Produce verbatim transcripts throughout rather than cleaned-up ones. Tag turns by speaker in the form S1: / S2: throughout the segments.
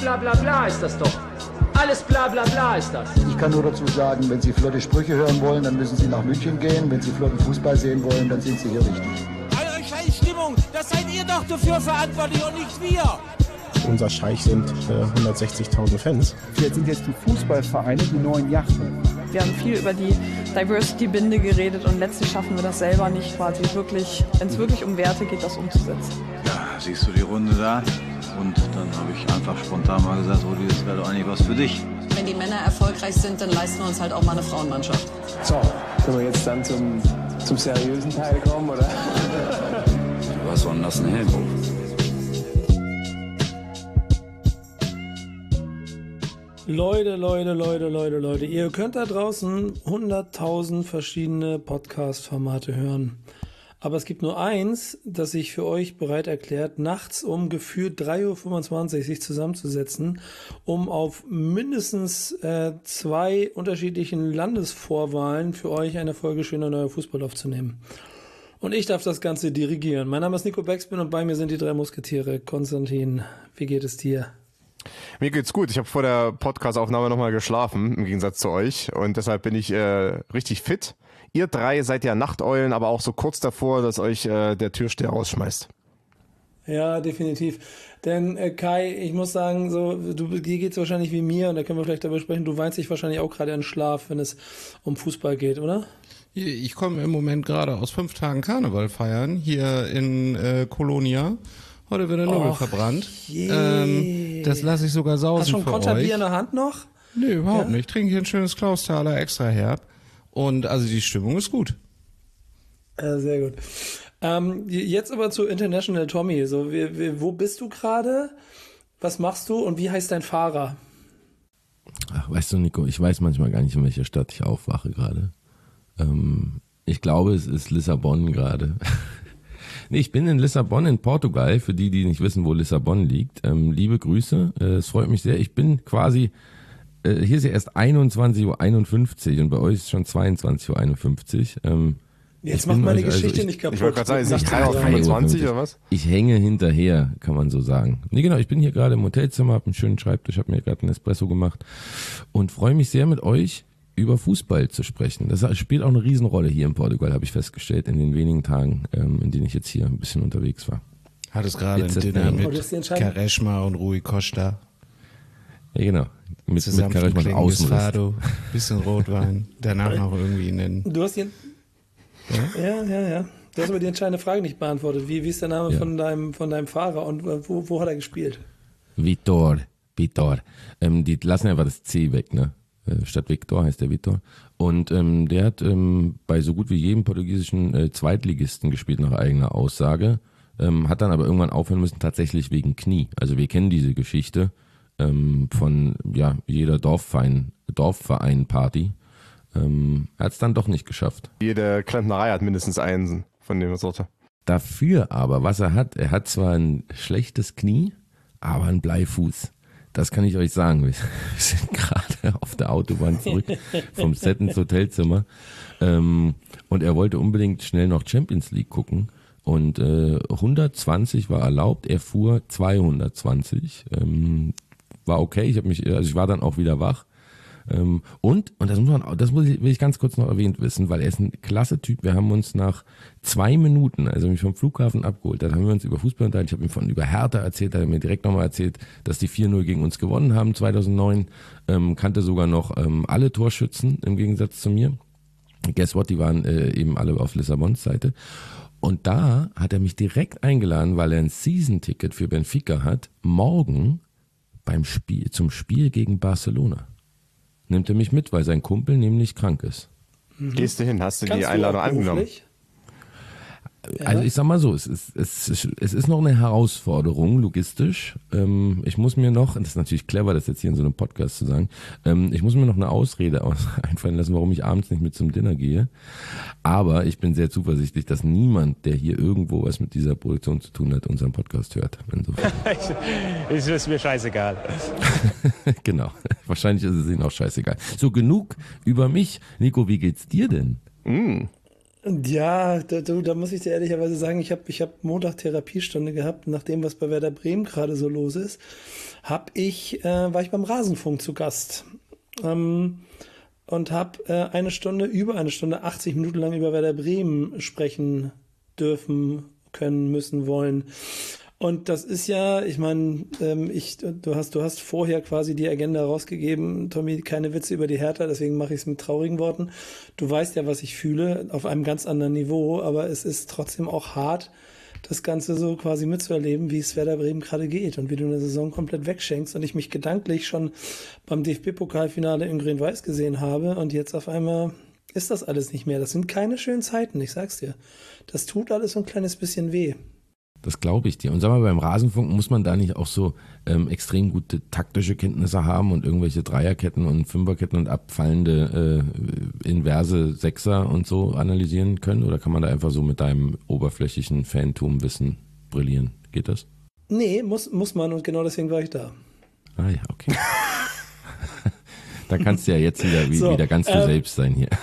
S1: bla bla bla ist das doch. Alles bla bla bla ist das.
S2: Ich kann nur dazu sagen, wenn Sie flotte Sprüche hören wollen, dann müssen Sie nach München gehen. Wenn Sie flotten Fußball sehen wollen, dann sind Sie hier richtig.
S3: Eure Scheißstimmung, das seid ihr doch dafür verantwortlich und nicht wir.
S4: Unser Scheich sind äh, hundertsechzigtausend Fans.
S5: Jetzt sind jetzt die Fußballvereine die neuen Yachten.
S6: Wir haben viel über die Diversity-Binde geredet und letztlich schaffen wir das selber nicht quasi wirklich, wenn es wirklich um Werte geht, das umzusetzen.
S7: Ja, siehst du die Runde da? Und dann habe ich einfach spontan mal gesagt, Rudi, das wäre doch eigentlich was für dich.
S8: Wenn die Männer erfolgreich sind, dann leisten wir uns halt auch mal eine Frauenmannschaft.
S5: So, können wir jetzt dann zum, zum seriösen Teil kommen, oder?
S7: Was war denn das, ein Helm?
S9: Leute, Leute, Leute, Leute, Leute, ihr könnt da draußen hunderttausend verschiedene Podcast-Formate hören. Aber es gibt nur eins, das sich für euch bereit erklärt, nachts um gefühlt drei Uhr fünfundzwanzig sich zusammenzusetzen, um auf mindestens äh, zwei unterschiedlichen Landesvorwahlen für euch eine Folge Schöner Neuer Fußball aufzunehmen. Und ich darf das Ganze dirigieren. Mein Name ist Nico Beckspin und bei mir sind die drei Musketiere. Konstantin, wie geht es dir?
S4: Mir geht's gut. Ich habe vor der Podcast-Aufnahme nochmal geschlafen, im Gegensatz zu euch. Und deshalb bin ich äh, richtig fit. Ihr drei seid ja Nachteulen, aber auch so kurz davor, dass euch äh, der Türsteher rausschmeißt.
S9: Ja, definitiv. Denn äh, Kai, ich muss sagen, so du, dir geht's wahrscheinlich wie mir, und da können wir vielleicht darüber sprechen, du weinst dich wahrscheinlich auch gerade in Schlaf, wenn es um Fußball geht, oder?
S10: Ich komme im Moment gerade aus fünf Tagen Karneval feiern, hier in äh, Kolonia. Heute wird der Nobel verbrannt. Ähm, das lasse ich sogar sausen.
S9: Hast du schon
S10: für
S9: Konterbier
S10: euch.
S9: in der Hand noch?
S10: Nee, überhaupt
S9: Ja?
S10: nicht. Ich trinke hier ein schönes Klausthaler extra herb. Und also die Stimmung ist gut.
S9: Ja, sehr gut. Ähm, jetzt aber zu International Tommy. So, wie, wie, wo bist du gerade? Was machst du und wie heißt dein Fahrer?
S11: Ach, weißt du, Nico, ich weiß manchmal gar nicht, in welcher Stadt ich aufwache gerade. Ähm, ich glaube, es ist Lissabon gerade. Nee, ich bin in Lissabon in Portugal, für die, die nicht wissen, wo Lissabon liegt. Ähm, liebe Grüße, äh, es freut mich sehr. Ich bin quasi, äh, hier ist ja erst einundzwanzig Uhr einundfünfzig und bei euch ist schon zweiundzwanzig Uhr einundfünfzig. Ähm,
S9: Jetzt macht meine
S11: euch, also
S9: Geschichte
S11: ich,
S9: nicht kaputt.
S4: Ich wollte gerade sagen, ist nicht drei Uhr fünfundzwanzig oder was?
S11: Ich hänge hinterher, kann man so sagen. Nee, genau, ich bin hier gerade im Hotelzimmer, habe einen schönen Schreibtisch, habe mir gerade einen Espresso gemacht und freue mich sehr mit euch über Fußball zu sprechen. Das spielt auch eine Riesenrolle hier in Portugal, habe ich festgestellt, in den wenigen Tagen, ähm, in denen ich jetzt hier ein bisschen unterwegs war.
S10: Hattest gerade ein
S11: Jetzt
S10: Dinner
S11: ist-
S10: mit Quaresma und Rui Costa.
S11: Ja, genau. Mit,
S10: Zusammen
S11: mit Charisma
S10: klingendes
S11: Außenriss.
S10: Fado, bisschen Rotwein, danach noch irgendwie einen...
S9: Du hast den. Ja? ja, ja, ja. Du hast aber die entscheidende Frage nicht beantwortet. Wie, wie ist der Name
S11: Ja.
S9: von deinem von deinem Fahrer und äh, wo, wo hat er gespielt?
S11: Vitor, Vitor. Ähm, die lassen einfach das C weg, ne? Äh, Statt Victor heißt der Vitor. Und ähm, der hat ähm, bei so gut wie jedem portugiesischen äh, Zweitligisten gespielt, nach eigener Aussage. Ähm, hat dann aber irgendwann aufhören müssen, tatsächlich wegen Knie. Also wir kennen diese Geschichte ähm, von ja jeder Dorfverein, Dorfverein-Party. Ähm, hat es dann doch nicht geschafft.
S4: Jede Klempnerei hat mindestens einen von der Sorte.
S11: Dafür aber, was er hat, er hat zwar ein schlechtes Knie, aber einen Bleifuß. Das kann ich euch sagen. Wir sind gerade auf der Autobahn zurück vom Set ins Hotelzimmer. Ähm, und er wollte unbedingt schnell noch Champions League gucken. Und äh, hundertzwanzig war erlaubt, er fuhr zweihundertzwanzig. Ähm, war okay, ich habe mich, also ich war dann auch wieder wach. Ähm, und, und das muss man, das muss ich, will ich ganz kurz noch erwähnt wissen, weil er ist ein klasse Typ. Wir haben uns nach zwei Minuten, also mich vom Flughafen abgeholt, dann haben wir uns über Fußball unterhalten. Ich habe ihm von über Hertha erzählt, hat er mir direkt nochmal erzählt, dass die vier null gegen uns gewonnen haben zweitausendneun, ähm, kannte sogar noch ähm, alle Torschützen im Gegensatz zu mir. Guess what, die waren äh, eben alle auf Lissabons Seite. Und da hat er mich direkt eingeladen, weil er ein Season-Ticket für Benfica hat, morgen beim Spiel, zum Spiel gegen Barcelona. Nimmt er mich mit, weil sein Kumpel nämlich krank ist.
S4: Mhm. Gehst du hin? Hast du
S9: Kannst
S4: die Einladung
S9: du auch
S4: angenommen?
S9: beruflich?
S11: Also ich sag mal so, es ist, es ist, es ist noch eine Herausforderung logistisch. Ähm, ich muss mir noch, das ist natürlich clever, das jetzt hier in so einem Podcast zu sagen, ähm, ich muss mir noch eine Ausrede aus, einfallen lassen, warum ich abends nicht mit zum Dinner gehe. Aber ich bin sehr zuversichtlich, dass niemand, der hier irgendwo was mit dieser Produktion zu tun hat, unseren Podcast hört. Insofern.
S12: Es ist mir scheißegal.
S11: Genau, wahrscheinlich ist es ihnen auch scheißegal. So, genug über mich. Nico, wie geht's dir denn?
S4: Mm.
S9: Ja, da, du, da muss ich dir ehrlicherweise sagen, ich habe ich hab Montag Therapiestunde gehabt, nach dem, was bei Werder Bremen gerade so los ist, hab ich, äh, war ich beim Rasenfunk zu Gast ähm, und habe äh, eine Stunde, über eine Stunde, achtzig Minuten lang über Werder Bremen sprechen dürfen, können, müssen, wollen. Und das ist ja, ich meine, ähm, ich, du hast, du hast vorher quasi die Agenda rausgegeben, Tommy, keine Witze über die Hertha, deswegen mache ich es mit traurigen Worten. Du weißt ja, was ich fühle, auf einem ganz anderen Niveau, aber es ist trotzdem auch hart, das Ganze so quasi mitzuerleben, wie es Werder Bremen gerade geht und wie du eine Saison komplett wegschenkst und ich mich gedanklich schon beim D F B-Pokalfinale in Grün-Weiß gesehen habe und jetzt auf einmal ist das alles nicht mehr. Das sind keine schönen Zeiten, ich sag's dir. Das tut alles so ein kleines bisschen weh.
S11: Das glaube ich dir. Und sag mal, beim Rasenfunk muss man da nicht auch so ähm, extrem gute taktische Kenntnisse haben und irgendwelche Dreierketten und Fünferketten und abfallende äh, inverse Sechser und so analysieren können? Oder kann man da einfach so mit deinem oberflächlichen Fantum-Wissen brillieren? Geht das?
S9: Nee, muss, muss man und genau deswegen war ich da.
S11: Ah ja, okay. Da kannst du ja jetzt wieder, wie, so, wieder ganz du ähm, selbst sein hier.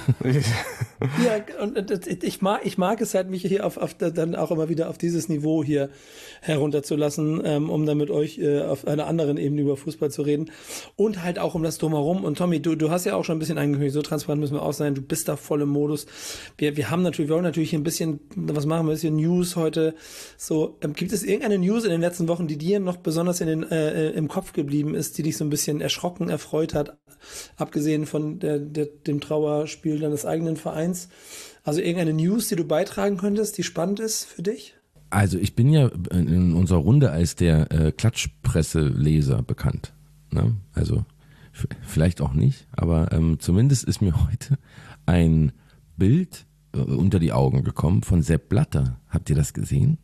S9: Ja, und ich mag, ich mag es halt, mich hier auf, auf dann auch immer wieder auf dieses Niveau hier herunterzulassen, ähm, um dann mit euch äh, auf einer anderen Ebene über Fußball zu reden und halt auch um das Drumherum. Und Tommy, du, du hast ja auch schon ein bisschen angekündigt, so transparent müssen wir auch sein, du bist da voll im Modus. Wir, wir haben natürlich, wir wollen natürlich ein bisschen, was machen wir, ein bisschen News heute. So, ähm, gibt es irgendeine News in den letzten Wochen, die dir noch besonders in den, äh, im Kopf geblieben ist, die dich so ein bisschen erschrocken, erfreut hat? Abgesehen von der, der, dem Trauerspiel deines eigenen Vereins. Also irgendeine News, die du beitragen könntest, die spannend ist für dich?
S11: Also ich bin ja in unserer Runde als der äh, Klatschpresseleser bekannt. Ne? Also f- vielleicht auch nicht, aber ähm, zumindest ist mir heute ein Bild äh, unter die Augen gekommen von Sepp Blatter. Habt ihr das gesehen?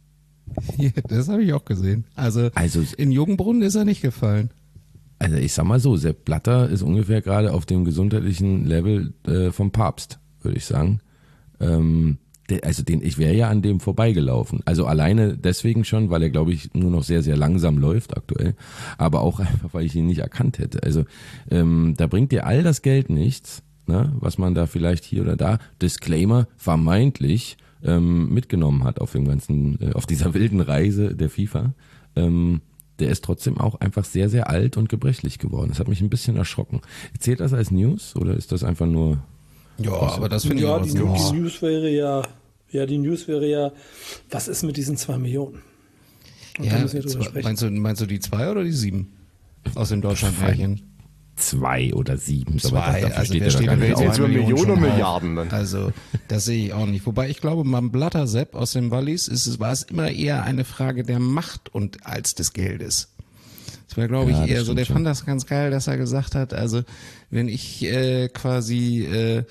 S10: Ja, das habe ich auch gesehen. Also, also in Jungenbrunn ist er nicht gefallen.
S11: Also ich sag mal so, Sepp Blatter ist ungefähr gerade auf dem gesundheitlichen Level äh, vom Papst, würde ich sagen. Ähm, der, also den, ich wäre ja an dem vorbeigelaufen. Also alleine deswegen schon, weil er, glaube ich, nur noch sehr, sehr langsam läuft aktuell. Aber auch einfach, weil ich ihn nicht erkannt hätte. Also ähm, da bringt dir all das Geld nichts, ne, was man da vielleicht hier oder da, Disclaimer, vermeintlich ähm, mitgenommen hat auf dem ganzen, äh, auf dieser wilden Reise der FIFA. Ähm, Der ist trotzdem auch einfach sehr, sehr alt und gebrechlich geworden. Das hat mich ein bisschen erschrocken. Zählt das als News oder ist das einfach nur...
S10: Ja, aber das finde
S9: ja,
S10: ich
S9: auch
S10: die,
S9: die News wäre ja, ja, die News wäre ja, was ist mit diesen zwei Millionen? Und
S10: ja, zwei, meinst, du, meinst du die zwei oder die sieben aus dem Deutschlandmärchen?
S11: Zwei oder sieben.
S10: Zwei,
S11: das,
S10: also
S11: steht
S10: wer steht da
S4: jetzt über Millionen und Milliarden dann.
S10: Also das sehe ich auch nicht. Wobei ich glaube, beim Blatter Sepp aus dem Wallis ist es, war es immer eher eine Frage der Macht und als des Geldes. Das war, glaube ja, ich, eher so, der schon. Fand das ganz geil, dass er gesagt hat, also wenn ich äh, quasi äh,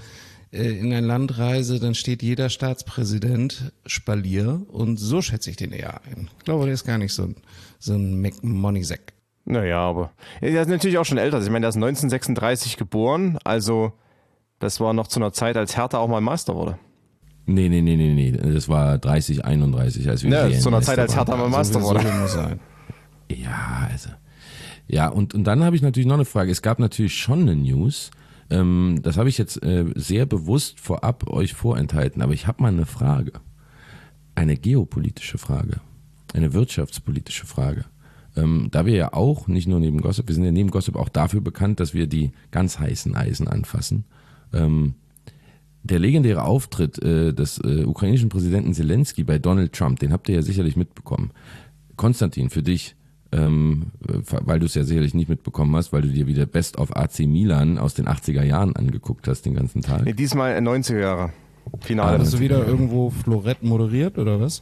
S10: in ein Land reise, dann steht jeder Staatspräsident Spalier und so schätze ich den eher ein. Ich glaube, der ist gar nicht so ein, so ein Money-Sack.
S4: Naja, aber er ist natürlich auch schon älter. Ich meine, der ist neunzehnhundertsechsunddreißig geboren, also das war noch zu einer Zeit, als Hertha auch mal Meister wurde.
S11: Nee, nee, nee, nee, nee, das war dreißig, einunddreißig, als wir
S4: ja, zu einer Zeit, als Hertha mal Meister wurde.
S10: Sein.
S11: Ja, also. Ja, und, und dann habe ich natürlich noch eine Frage. Es gab natürlich schon eine News, ähm, das habe ich jetzt äh, sehr bewusst vorab euch vorenthalten, aber ich habe mal eine Frage. Eine geopolitische Frage, eine wirtschaftspolitische Frage. Ähm, da wir ja auch, nicht nur neben Gossip, wir sind ja neben Gossip auch dafür bekannt, dass wir die ganz heißen Eisen anfassen. Ähm, der legendäre Auftritt äh, des äh, ukrainischen Präsidenten Zelensky bei Donald Trump, den habt ihr ja sicherlich mitbekommen. Konstantin, für dich, ähm, weil du es ja sicherlich nicht mitbekommen hast, weil du dir wieder Best of A C Milan aus den achtziger Jahren angeguckt hast den ganzen Tag.
S4: Nee, diesmal neunziger Jahre. Finale.
S10: Hast du wieder irgendwo Florett moderiert oder was?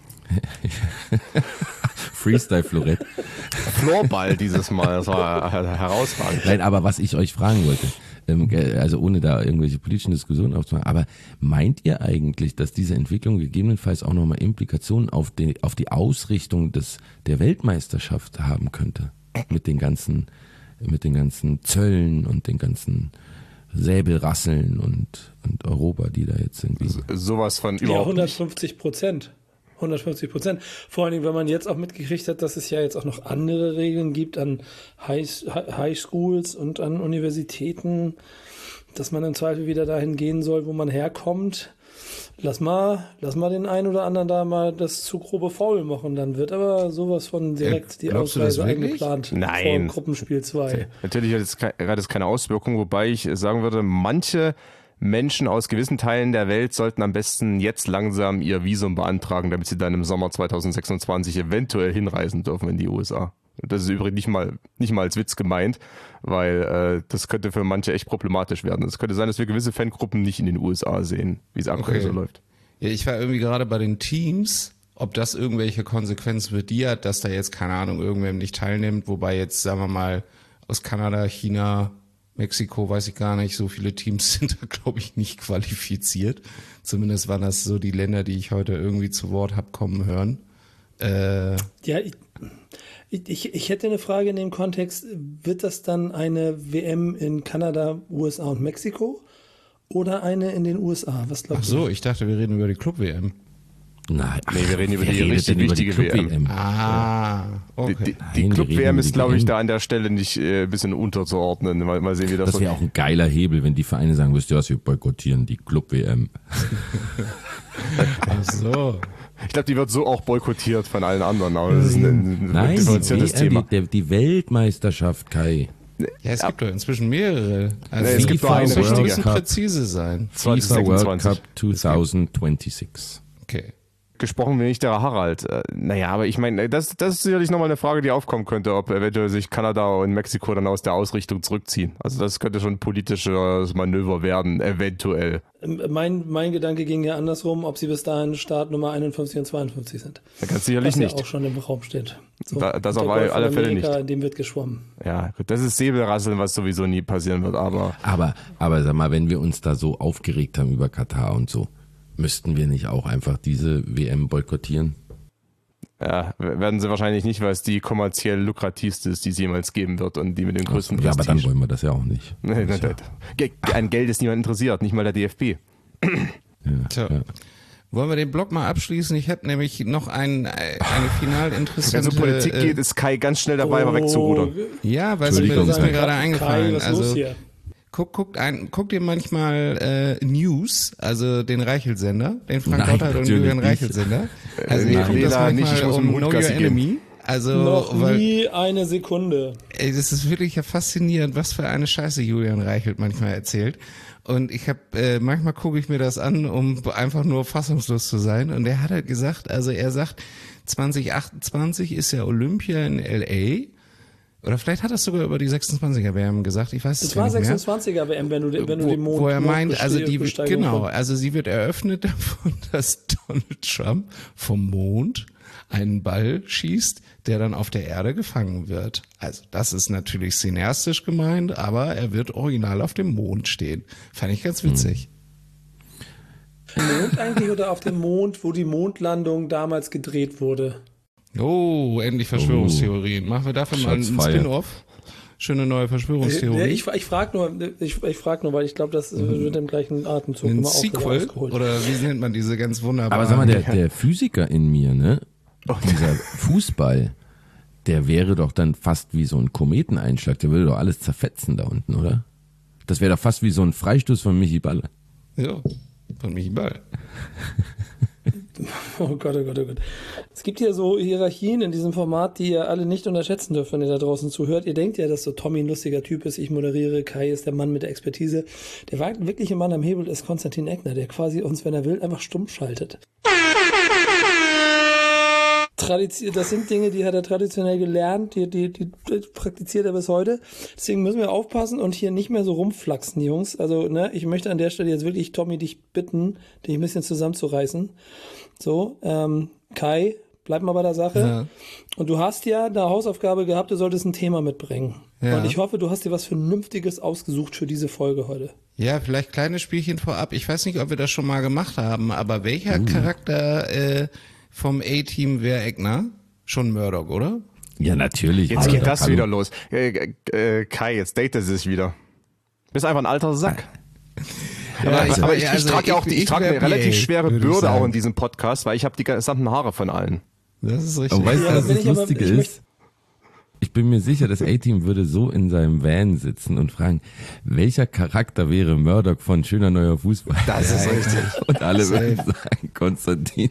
S11: Freestyle Florett.
S4: Floorball dieses Mal, das war herausragend.
S11: Nein, aber was ich euch fragen wollte, ähm, also ohne da irgendwelche politischen Diskussionen aufzumachen, aber meint ihr eigentlich, dass diese Entwicklung gegebenenfalls auch nochmal Implikationen auf die, auf die Ausrichtung des, der Weltmeisterschaft haben könnte? Mit den ganzen, mit den ganzen Zöllen und den ganzen Säbelrasseln und, und Europa, die da jetzt irgendwie...
S4: So, sowas von
S9: ja,
S4: überhaupt
S9: hundertfünfzig Prozent. hundertfünfzig Prozent. Vor allen Dingen, wenn man jetzt auch mitgekriegt hat, dass es ja jetzt auch noch andere Regeln gibt an High, High Schools und an Universitäten, dass man im Zweifel wieder dahin gehen soll, wo man herkommt. lass mal, lass mal den einen oder anderen da mal das zu grobe Foul machen. Dann wird aber sowas von direkt die
S10: Glaubst du das
S9: Ausreise
S10: wirklich?
S9: eingeplant.
S4: Nein.
S9: Vor Gruppenspiel zwei.
S4: Natürlich hat es ke- hat es keine Auswirkung, wobei ich sagen würde, manche Menschen aus gewissen Teilen der Welt sollten am besten jetzt langsam ihr Visum beantragen, damit sie dann im Sommer zwanzig sechsundzwanzig eventuell hinreisen dürfen in die U S A. Das ist übrigens nicht mal, nicht mal als Witz gemeint, weil äh, das könnte für manche echt problematisch werden. Es könnte sein, dass wir gewisse Fangruppen nicht in den U S A sehen, wie es aktuell
S10: Okay.
S4: so läuft.
S10: Ja, ich war irgendwie gerade bei den Teams, ob das irgendwelche Konsequenzen für die hat, dass da jetzt, keine Ahnung, irgendwer nicht teilnimmt, wobei jetzt, sagen wir mal, aus Kanada, China, Mexiko, weiß ich gar nicht, so viele Teams sind da, glaube ich, nicht qualifiziert. Zumindest waren das so die Länder, die ich heute irgendwie zu Wort hab kommen hören. Äh,
S9: Ja, ich, ich, ich hätte eine Frage in dem Kontext. Wird das dann eine W M in Kanada, U S A und Mexiko oder eine in den U S A? Was
S10: ach
S9: glaubst
S10: so, ich dachte, wir reden über die Club-W M.
S11: Nein,
S4: Nee, wir reden über
S11: wer
S4: die
S11: redet
S4: richtig
S11: denn über die
S4: wichtige W M.
S11: Club-W M?
S10: Ah, okay.
S4: Die, die,
S11: Nein,
S4: die
S11: wir
S4: Club-W
S11: reden
S4: M
S11: über
S4: ist,
S11: die
S4: glaube ich,
S11: W M.
S4: da an der Stelle nicht äh, ein bisschen unterzuordnen. Mal, mal sehen, wie das,
S11: Das
S4: so
S11: wäre auch ein geiler Hebel, wenn die Vereine sagen, wisst ihr was, wir boykottieren die Club-W M.
S10: Ach so.
S4: Ich glaube, die wird so auch boykottiert von allen anderen, aber das ist ein, ein
S11: Nein, die,
S4: differenziertes
S11: W M,
S4: Thema.
S11: die, die Weltmeisterschaft, Kai.
S10: Ja, es gibt doch inzwischen mehrere. Also
S4: Nee, es gibt nur
S10: FIFA
S4: eine
S10: muss ein
S4: richtige.
S10: bisschen präzise sein.
S11: FIFA World
S4: zwanzig
S11: Cup zwanzig sechsundzwanzig.
S10: Okay.
S4: Gesprochen bin ich der Harald. Äh, naja, aber ich meine, das, das ist sicherlich nochmal eine Frage, die aufkommen könnte, ob eventuell sich Kanada und Mexiko dann aus der Ausrichtung zurückziehen. Also das könnte schon ein politisches Manöver werden, eventuell.
S9: Mein, mein Gedanke ging ja andersrum, ob sie bis dahin Start Nummer einundfünfzig und zweiundfünfzig sind.
S4: Da ganz sicherlich
S9: Was ja
S4: nicht.
S9: auch schon im Raum steht. So,
S4: Da- das
S9: der
S4: auf
S9: Golf von
S4: alle Fälle
S9: Amerika,
S4: nicht.
S9: In dem wird geschwommen.
S4: Ja, gut, das ist Säbelrasseln, was sowieso nie passieren wird, aber
S11: Aber, aber sag mal, wenn wir uns da so aufgeregt haben über Katar und so, müssten wir nicht auch einfach diese W M boykottieren?
S4: ja, werden sie wahrscheinlich nicht, weil es die kommerziell lukrativste ist, die es jemals geben wird und die mit dem größten
S11: Ja, aber dann
S4: Prestige.
S11: wollen wir das ja auch nicht.
S4: Nee, nee, nee. Ge- An Geld ist niemand interessiert, nicht mal der D F B.
S11: Ja,
S10: Tja.
S11: ja.
S10: Wollen wir den Blog mal abschließen? Ich habe nämlich noch ein, eine final
S4: Wenn es
S10: interessante...
S4: um Politik
S10: äh,
S4: geht, ist Kai ganz schnell dabei, mal wegzurudern.
S10: Ja, weißt du, mir
S11: Entschuldigung.
S10: das ist mir gerade
S9: Kai,
S10: eingefallen.
S9: was ist los
S10: Also
S9: hier?
S10: guck, guckt ein, guckt ihr manchmal äh, News, also den Reichel-Sender, den Frank
S11: Nein,
S10: Gotthardt und
S11: natürlich
S10: Julian
S11: nicht.
S10: Reichel-Sender. Also
S4: nee,
S10: ihr guckt das
S4: Lela,
S10: manchmal
S4: nicht, ich muss mit
S10: um
S4: dem Hund
S10: Know Your
S4: Gassi gehen.
S10: Enemy. Also,
S9: Noch
S10: weil,
S9: nie eine Sekunde.
S10: ey, das ist wirklich ja faszinierend, was für eine Scheiße Julian Reichelt manchmal erzählt. Und ich habe äh, manchmal gucke ich mir das an, um einfach nur fassungslos zu sein. Und er hat halt gesagt, also er sagt, zwanzig achtundzwanzig ist ja Olympia in L A. Oder vielleicht hat er es sogar über die sechsundzwanziger W M gesagt. Ich weiß es
S9: Das
S10: ja
S9: war
S10: nicht mehr.
S9: sechsundzwanziger W M, wenn du, wenn du
S10: wo,
S9: den Mond
S10: wo er meint,
S9: Mondbeste-
S10: also die
S9: Besteigung
S10: genau,
S9: von-
S10: also sie wird eröffnet davon, dass Donald Trump vom Mond einen Ball schießt, der dann auf der Erde gefangen wird. Also das ist natürlich cineastisch gemeint, aber er wird original auf dem Mond stehen. Fand ich ganz witzig.
S9: Mond eigentlich oder auf dem Mond, wo die Mondlandung damals gedreht wurde?
S10: Oh, endlich Verschwörungstheorien. Machen wir dafür mal einen
S11: Shots fired.
S10: Spin-off. Schöne neue Verschwörungstheorie.
S9: Ja, ich ich frage nur, ich, ich frag nur, weil ich glaube, das wird im gleichen Atemzug
S10: Ein
S9: immer auch wieder
S10: Sequel
S9: ausgeholt.
S10: oder wie nennt man diese ganz wunderbaren...
S11: Aber sag mal, der, der Physiker in mir, ne? Dieser Fußball, der wäre doch dann fast wie so ein Kometeneinschlag. Der würde doch alles zerfetzen da unten, oder? Das wäre doch fast wie so ein Freistoß von Michi Balle.
S10: Ja, von Michi Ball.
S9: Oh Gott, oh Gott, oh Gott. Es gibt ja so Hierarchien in diesem Format, die ihr alle nicht unterschätzen dürft, wenn ihr da draußen zuhört. Ihr denkt ja, dass so Tommy ein lustiger Typ ist. Ich moderiere, Kai ist der Mann mit der Expertise. Der wirkliche Mann am Hebel ist Konstantin Eckner, der quasi uns, wenn er will, einfach stumm schaltet. Tradition, das sind Dinge, die hat er traditionell gelernt, die, die, die praktiziert er bis heute. Deswegen müssen wir aufpassen und hier nicht mehr so rumflaxen, Jungs. Also, ne, ich möchte an der Stelle jetzt wirklich, Tommy, dich bitten, dich ein bisschen zusammenzureißen. So, ähm, Kai, bleib mal bei der Sache.
S10: Ja.
S9: Und du hast ja eine Hausaufgabe gehabt, du solltest ein Thema mitbringen.
S10: Ja.
S9: Und ich hoffe, du hast dir was Vernünftiges ausgesucht für diese Folge heute.
S10: Ja, vielleicht kleines Spielchen vorab. Ich weiß nicht, ob wir das schon mal gemacht haben, aber welcher Charakter äh, vom A-Team wäre Eckner? Schon Murdoch, oder?
S11: Ja, natürlich.
S4: Jetzt
S11: Also,
S4: geht das
S11: hallo.
S4: wieder los. Äh, äh, Kai, jetzt datet sie sich wieder. Bist einfach ein alter Sack.
S10: Ja,
S4: aber,
S10: also-
S4: aber ich, ich
S10: also
S4: trage ja
S10: ich-
S4: auch die,
S10: ich
S4: ich trage
S10: wär
S4: eine relativ
S10: P A,
S4: schwere
S10: würde ich
S4: Bürde auch
S10: sagen.
S4: in diesem Podcast, weil ich habe die gesamten Haare von allen.
S10: Das ist richtig.
S11: Und weißt du,
S9: Ja,
S11: was
S9: bin
S11: das
S9: ich aber-
S11: Lustige
S9: ich
S11: ist?
S9: möchte-
S11: Ich bin mir sicher, das A-Team würde so in seinem Van sitzen und fragen, welcher Charakter wäre Murdoch von Schöner Neuer Fußball?
S4: Das ist richtig.
S11: Und alle würden sagen, Konstantin.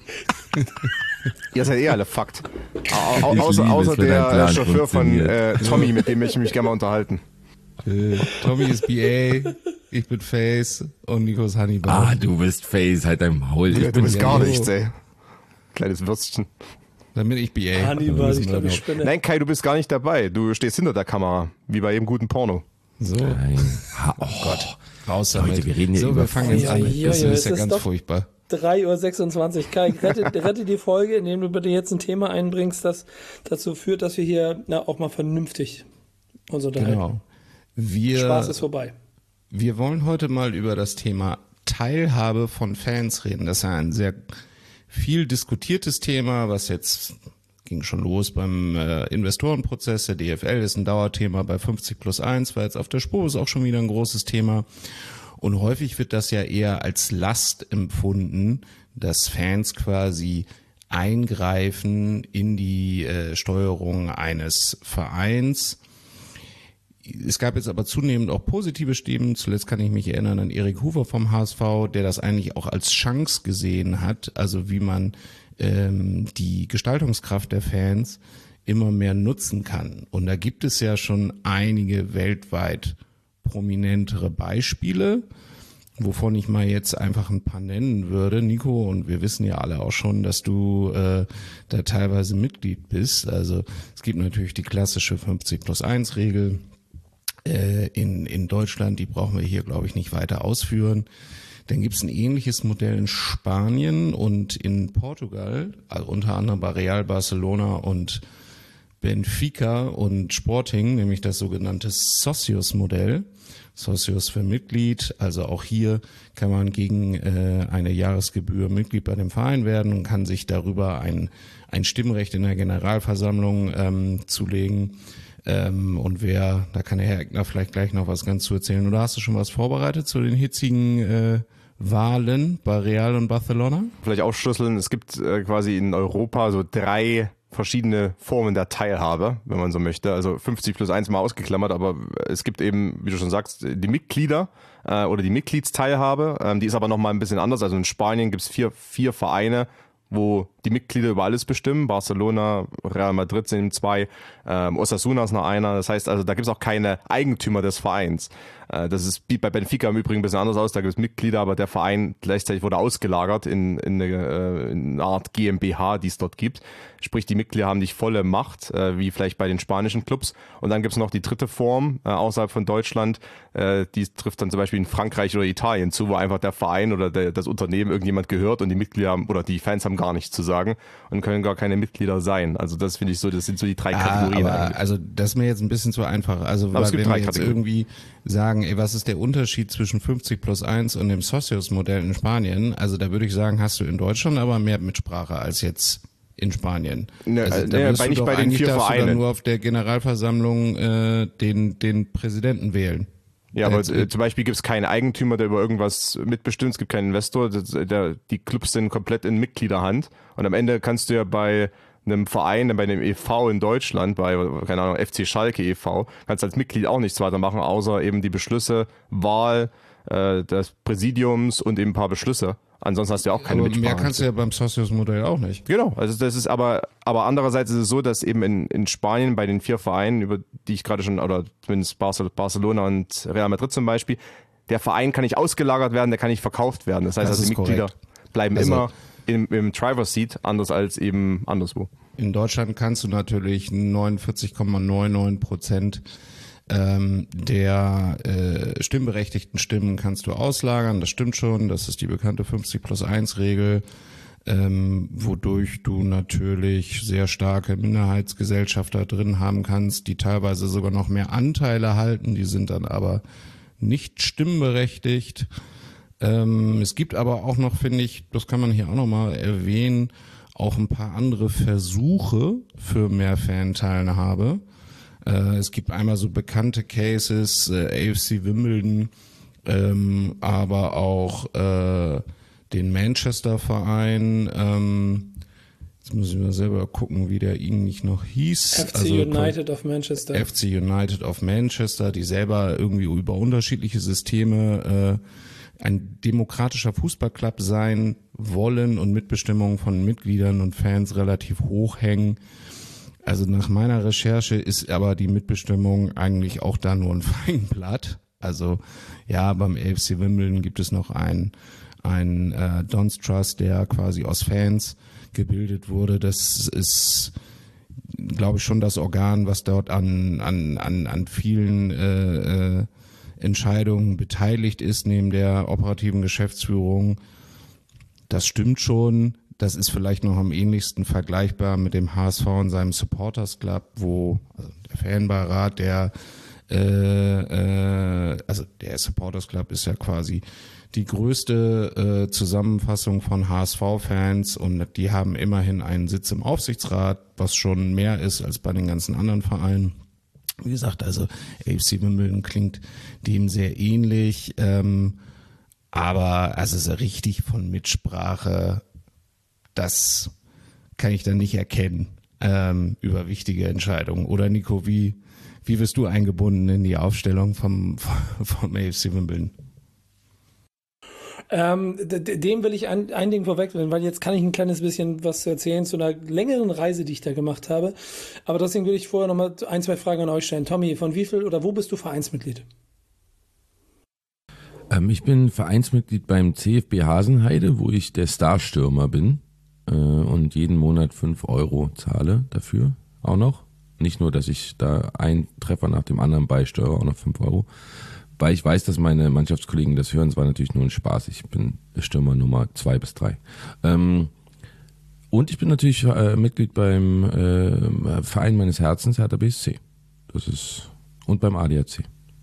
S4: Ihr seid eh alle Fakt. Au, au, außer außer der äh, Chauffeur von äh, Tommy, mit dem möchte ich mich gerne mal unterhalten.
S10: Äh, Tommy ist B A, ich bin Face und Nico ist Hannibal.
S11: Ah, du bist Face, halt dein Maul.
S4: Ja,
S11: Ich
S4: du bist gar
S10: so.
S4: nichts, ey. Kleines Würstchen.
S10: Dann bin ich B A.
S9: Hannibal, ich glaube, ich spinne.
S4: Nein, Kai, du bist gar nicht dabei. Du stehst hinter der Kamera, wie bei jedem guten Porno.
S10: So.
S11: Nein. Ha, oh Gott.
S10: Raus damit.
S11: Leute, wir reden hier
S10: so,
S11: über
S10: wir fangen jetzt an.
S9: Ja, ja,
S10: Das
S9: ja,
S10: ist ja
S9: es ist
S10: ganz
S9: doch-
S10: furchtbar.
S9: drei Uhr sechsundzwanzig. Kai, rette, rette die Folge, indem du bitte jetzt ein Thema einbringst, das dazu führt, dass wir hier na, auch mal vernünftig uns unterhalten.
S10: Genau. Wir,
S9: Spaß ist vorbei.
S10: wir wollen heute mal über das Thema Teilhabe von Fans reden. Das ist ja ein sehr viel diskutiertes Thema, was jetzt ging schon los beim äh, Investorenprozess. Der D F L ist ein Dauerthema bei fünfzig plus eins, war jetzt auf der Spur, ist auch schon wieder ein großes Thema. Und häufig wird das ja eher als Last empfunden, dass Fans quasi eingreifen in die äh, Steuerung eines Vereins. Es gab jetzt aber zunehmend auch positive Stimmen. Zuletzt kann ich mich erinnern an Erik Hufer vom H S V, der das eigentlich auch als Chance gesehen hat, also wie man ähm, die Gestaltungskraft der Fans immer mehr nutzen kann. Und da gibt es ja schon einige weltweit prominentere Beispiele, wovon ich mal jetzt einfach ein paar nennen würde. Nico, und wir wissen ja alle auch schon, dass du äh, da teilweise Mitglied bist. Also es gibt natürlich die klassische fünfzig plus eins Regel äh, in, in Deutschland, die brauchen wir hier, glaube ich, nicht weiter ausführen. Dann gibt es ein ähnliches Modell in Spanien und in Portugal, also unter anderem bei Real Barcelona und Benfica und Sporting, nämlich das sogenannte Socios-Modell. Socios für Mitglied, also auch hier kann man gegen äh, eine Jahresgebühr Mitglied bei dem Verein werden und kann sich darüber ein, ein Stimmrecht in der Generalversammlung ähm, zulegen. Ähm, und wer, da kann der Herr Eckner vielleicht gleich noch was ganz zu erzählen. Oder hast du schon was vorbereitet zu den hitzigen äh, Wahlen bei Real und Barcelona?
S4: Vielleicht aufschlüsseln, es gibt äh, quasi in Europa so drei verschiedene Formen der Teilhabe, wenn man so möchte. Also fünfzig plus eins mal ausgeklammert, aber es gibt eben, wie du schon sagst, die Mitglieder äh, oder die Mitgliedsteilhabe. Ähm, die ist aber nochmal ein bisschen anders. Also in Spanien gibt es vier, vier Vereine, wo die Mitglieder über alles bestimmen. Barcelona, Real Madrid sind zwei, ähm, Osasuna ist noch einer. Das heißt also, da gibt es auch keine Eigentümer des Vereins. Äh, das ist bei Benfica im Übrigen ein bisschen anders aus. Da gibt es Mitglieder, aber der Verein gleichzeitig wurde ausgelagert in, in, eine, äh, in eine Art GmbH, die es dort gibt. Sprich, die Mitglieder haben nicht volle Macht, äh, wie vielleicht bei den spanischen Clubs. Und dann gibt es noch die dritte Form äh, außerhalb von Deutschland. Äh, die trifft dann zum Beispiel in Frankreich oder Italien zu, wo einfach der Verein oder der, das Unternehmen irgendjemand gehört und die Mitglieder haben, oder die Fans haben gar nichts zu sagen und können gar keine Mitglieder sein. Also das finde ich so, das sind so die drei Kategorien.
S10: Ah,
S4: eigentlich.
S10: also das ist mir jetzt ein bisschen zu einfach. Also
S4: Aber es
S10: weil,
S4: gibt
S10: wenn
S4: drei
S10: wir jetzt
S4: Kategorien.
S10: irgendwie sagen, ey, was ist der Unterschied zwischen fünfzig plus eins und dem Socios-Modell in Spanien? Also da würde ich sagen, hast du in Deutschland aber mehr Mitsprache als jetzt in Spanien.
S4: Ne,
S10: also, da
S4: ne,
S10: wirst
S4: bei-
S10: du
S4: nicht
S10: doch
S4: bei den
S10: eigentlich
S4: vier
S10: darfst du dann
S4: Vereinen.
S10: nur auf der Generalversammlung äh, den, den Präsidenten wählen.
S4: Ja, aber
S10: Der-
S4: äh, zum Beispiel gibt es keinen Eigentümer, der über irgendwas mitbestimmt, es gibt keinen Investor, das, der, die Clubs sind komplett in Mitgliederhand und am Ende kannst du ja bei einem Verein, bei einem E V in Deutschland, bei, keine Ahnung, F C Schalke e V, kannst als Mitglied auch nichts weitermachen, außer eben die Beschlüsse, Wahl äh, des Präsidiums und eben ein paar Beschlüsse. Ansonsten hast du ja auch keine
S10: aber
S4: Mitsprache.
S10: mehr kannst du ja beim Socios-Modell auch nicht.
S4: Genau, also das ist aber, aber andererseits ist es so, dass eben in, in Spanien bei den vier Vereinen, über die ich gerade schon, oder zumindest Barcel- Barcelona und Real Madrid zum Beispiel, der Verein kann nicht ausgelagert werden, der kann nicht verkauft werden. Das heißt,
S10: Das
S4: also die
S10: ist
S4: Mitglieder
S10: korrekt.
S4: bleiben
S10: Also-
S4: immer im, im Driver's Seat, anders als eben anderswo.
S10: In Deutschland kannst du natürlich neunundvierzig Komma neunundneunzig Prozent ähm, der äh, stimmberechtigten Stimmen kannst du auslagern. Das stimmt schon. Das ist die bekannte fünfzig plus eins Regel, ähm, wodurch du natürlich sehr starke Minderheitsgesellschafter drin haben kannst, die teilweise sogar noch mehr Anteile halten. Die sind dann aber nicht stimmberechtigt. Ähm, es gibt aber auch noch, finde ich, das kann man hier auch nochmal erwähnen, auch ein paar andere Versuche für mehr Fan-Teilhabe. Äh, es gibt einmal so bekannte Cases, äh, A F C Wimbledon, ähm, aber auch äh, den Manchester-Verein. Ähm, Jetzt muss ich mal selber gucken, wie der eigentlich noch hieß.
S9: F C also, United of Manchester.
S10: F C United of Manchester, die selber irgendwie über unterschiedliche Systeme äh, ein demokratischer Fußballclub sein wollen und Mitbestimmung von Mitgliedern und Fans relativ hoch hängen. Also nach meiner Recherche ist aber die Mitbestimmung eigentlich auch da nur ein Feigenblatt. Also ja, beim A F C Wimbledon gibt es noch einen, einen äh, Don's Trust, der quasi aus Fans gebildet wurde. Das ist, glaube ich, schon das Organ, was dort an an an an vielen äh, äh, Entscheidungen beteiligt ist, neben der operativen Geschäftsführung. Das stimmt schon. Das ist vielleicht noch am ähnlichsten vergleichbar mit dem H S V und seinem Supporters Club, wo also der Fanbeirat, der äh, äh, also der Supporters Club ist ja quasi die größte äh, Zusammenfassung von H S V-Fans und die haben immerhin einen Sitz im Aufsichtsrat, was schon mehr ist als bei den ganzen anderen Vereinen. Wie gesagt, also A F C Wimbledon klingt dem sehr ähnlich, ähm, aber also so richtig von Mitsprache, das kann ich dann nicht erkennen ähm, über wichtige Entscheidungen. Oder Nico, wie, wie wirst du eingebunden in die Aufstellung vom, vom A F C Wimbledon?
S9: Ähm, dem will ich ein, ein Ding vorwegnehmen, weil jetzt kann ich ein kleines bisschen was erzählen zu einer längeren Reise, die ich da gemacht habe. Aber deswegen will ich vorher noch mal ein, zwei Fragen an euch stellen. Tommy, von wie viel oder wo bist du Vereinsmitglied?
S11: Ähm, ich bin Vereinsmitglied beim C F B Hasenheide, wo ich der Starstürmer bin äh, und jeden Monat fünf Euro zahle dafür auch noch. Nicht nur, dass ich da einen Treffer nach dem anderen beisteuere, auch noch fünf Euro. Weil ich weiß, dass meine Mannschaftskollegen das hören, es war natürlich nur ein Spaß. Ich bin der Stürmer Nummer zwei bis drei. Ähm, und ich bin natürlich äh, Mitglied beim äh, Verein meines Herzens, Hertha B S C. Das ist, und beim A D A C.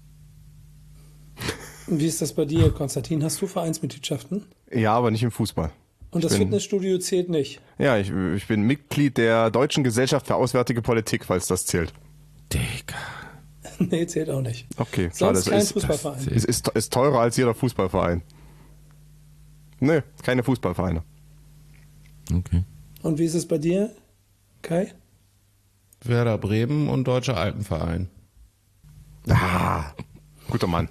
S9: Wie ist das bei dir, Konstantin? Hast du Vereinsmitgliedschaften?
S4: Ja, aber nicht im Fußball.
S9: Und das
S4: bin,
S9: Fitnessstudio zählt nicht?
S4: Ja, ich, ich bin Mitglied der Deutschen Gesellschaft für Auswärtige Politik, falls das zählt.
S11: Digga.
S9: Nee, zählt auch nicht.
S4: Okay,
S9: klar,
S4: sonst
S9: das kein
S4: ist,
S9: Fußballverein.
S4: Ist, ist, ist teurer als jeder Fußballverein. Nee, keine Fußballvereine.
S11: Okay.
S9: Und wie ist es bei dir, Kai?
S10: Werder Bremen und Deutscher Alpenverein.
S4: Ah, guter Mann.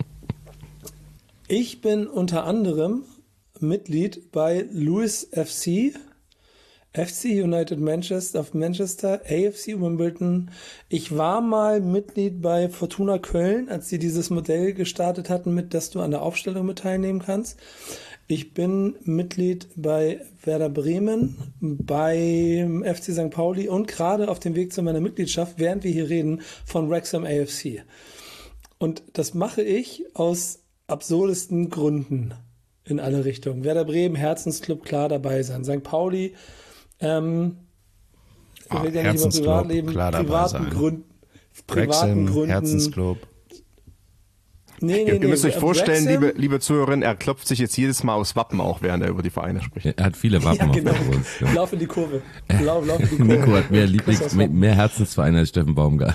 S9: Ich bin unter anderem Mitglied bei Lewes F C, F C United Manchester of Manchester, A F C Wimbledon. Ich war mal Mitglied bei Fortuna Köln, als sie dieses Modell gestartet hatten, mit dass du an der Aufstellung mit teilnehmen kannst. Ich bin Mitglied bei Werder Bremen, beim F C Sankt Pauli und gerade auf dem Weg zu meiner Mitgliedschaft, während wir hier reden, von Wrexham A F C. Und das mache ich aus absurdesten Gründen in alle Richtungen. Werder Bremen, Herzensclub, klar dabei sein. Sankt Pauli, ähm, ich
S10: ah,
S9: will ja nicht über Privatleben, privaten Gründen, privaten Gründen.
S10: Herzensclub.
S9: Nee, nee,
S4: ihr,
S9: nee,
S4: ihr müsst euch vorstellen,
S9: Wrexham,
S4: liebe, liebe Zuhörerinnen, er klopft sich jetzt jedes Mal aufs Wappen auch, während er über die Vereine spricht.
S11: Er hat viele Wappen
S9: ja, genau.
S11: auf der Brust. Ja.
S9: Lauf in die Kurve. Lauf, lauf in die Kurve.
S11: Nico hat mehr, Lieblings-, mehr, mehr Herzensvereine als Steffen Baumgart.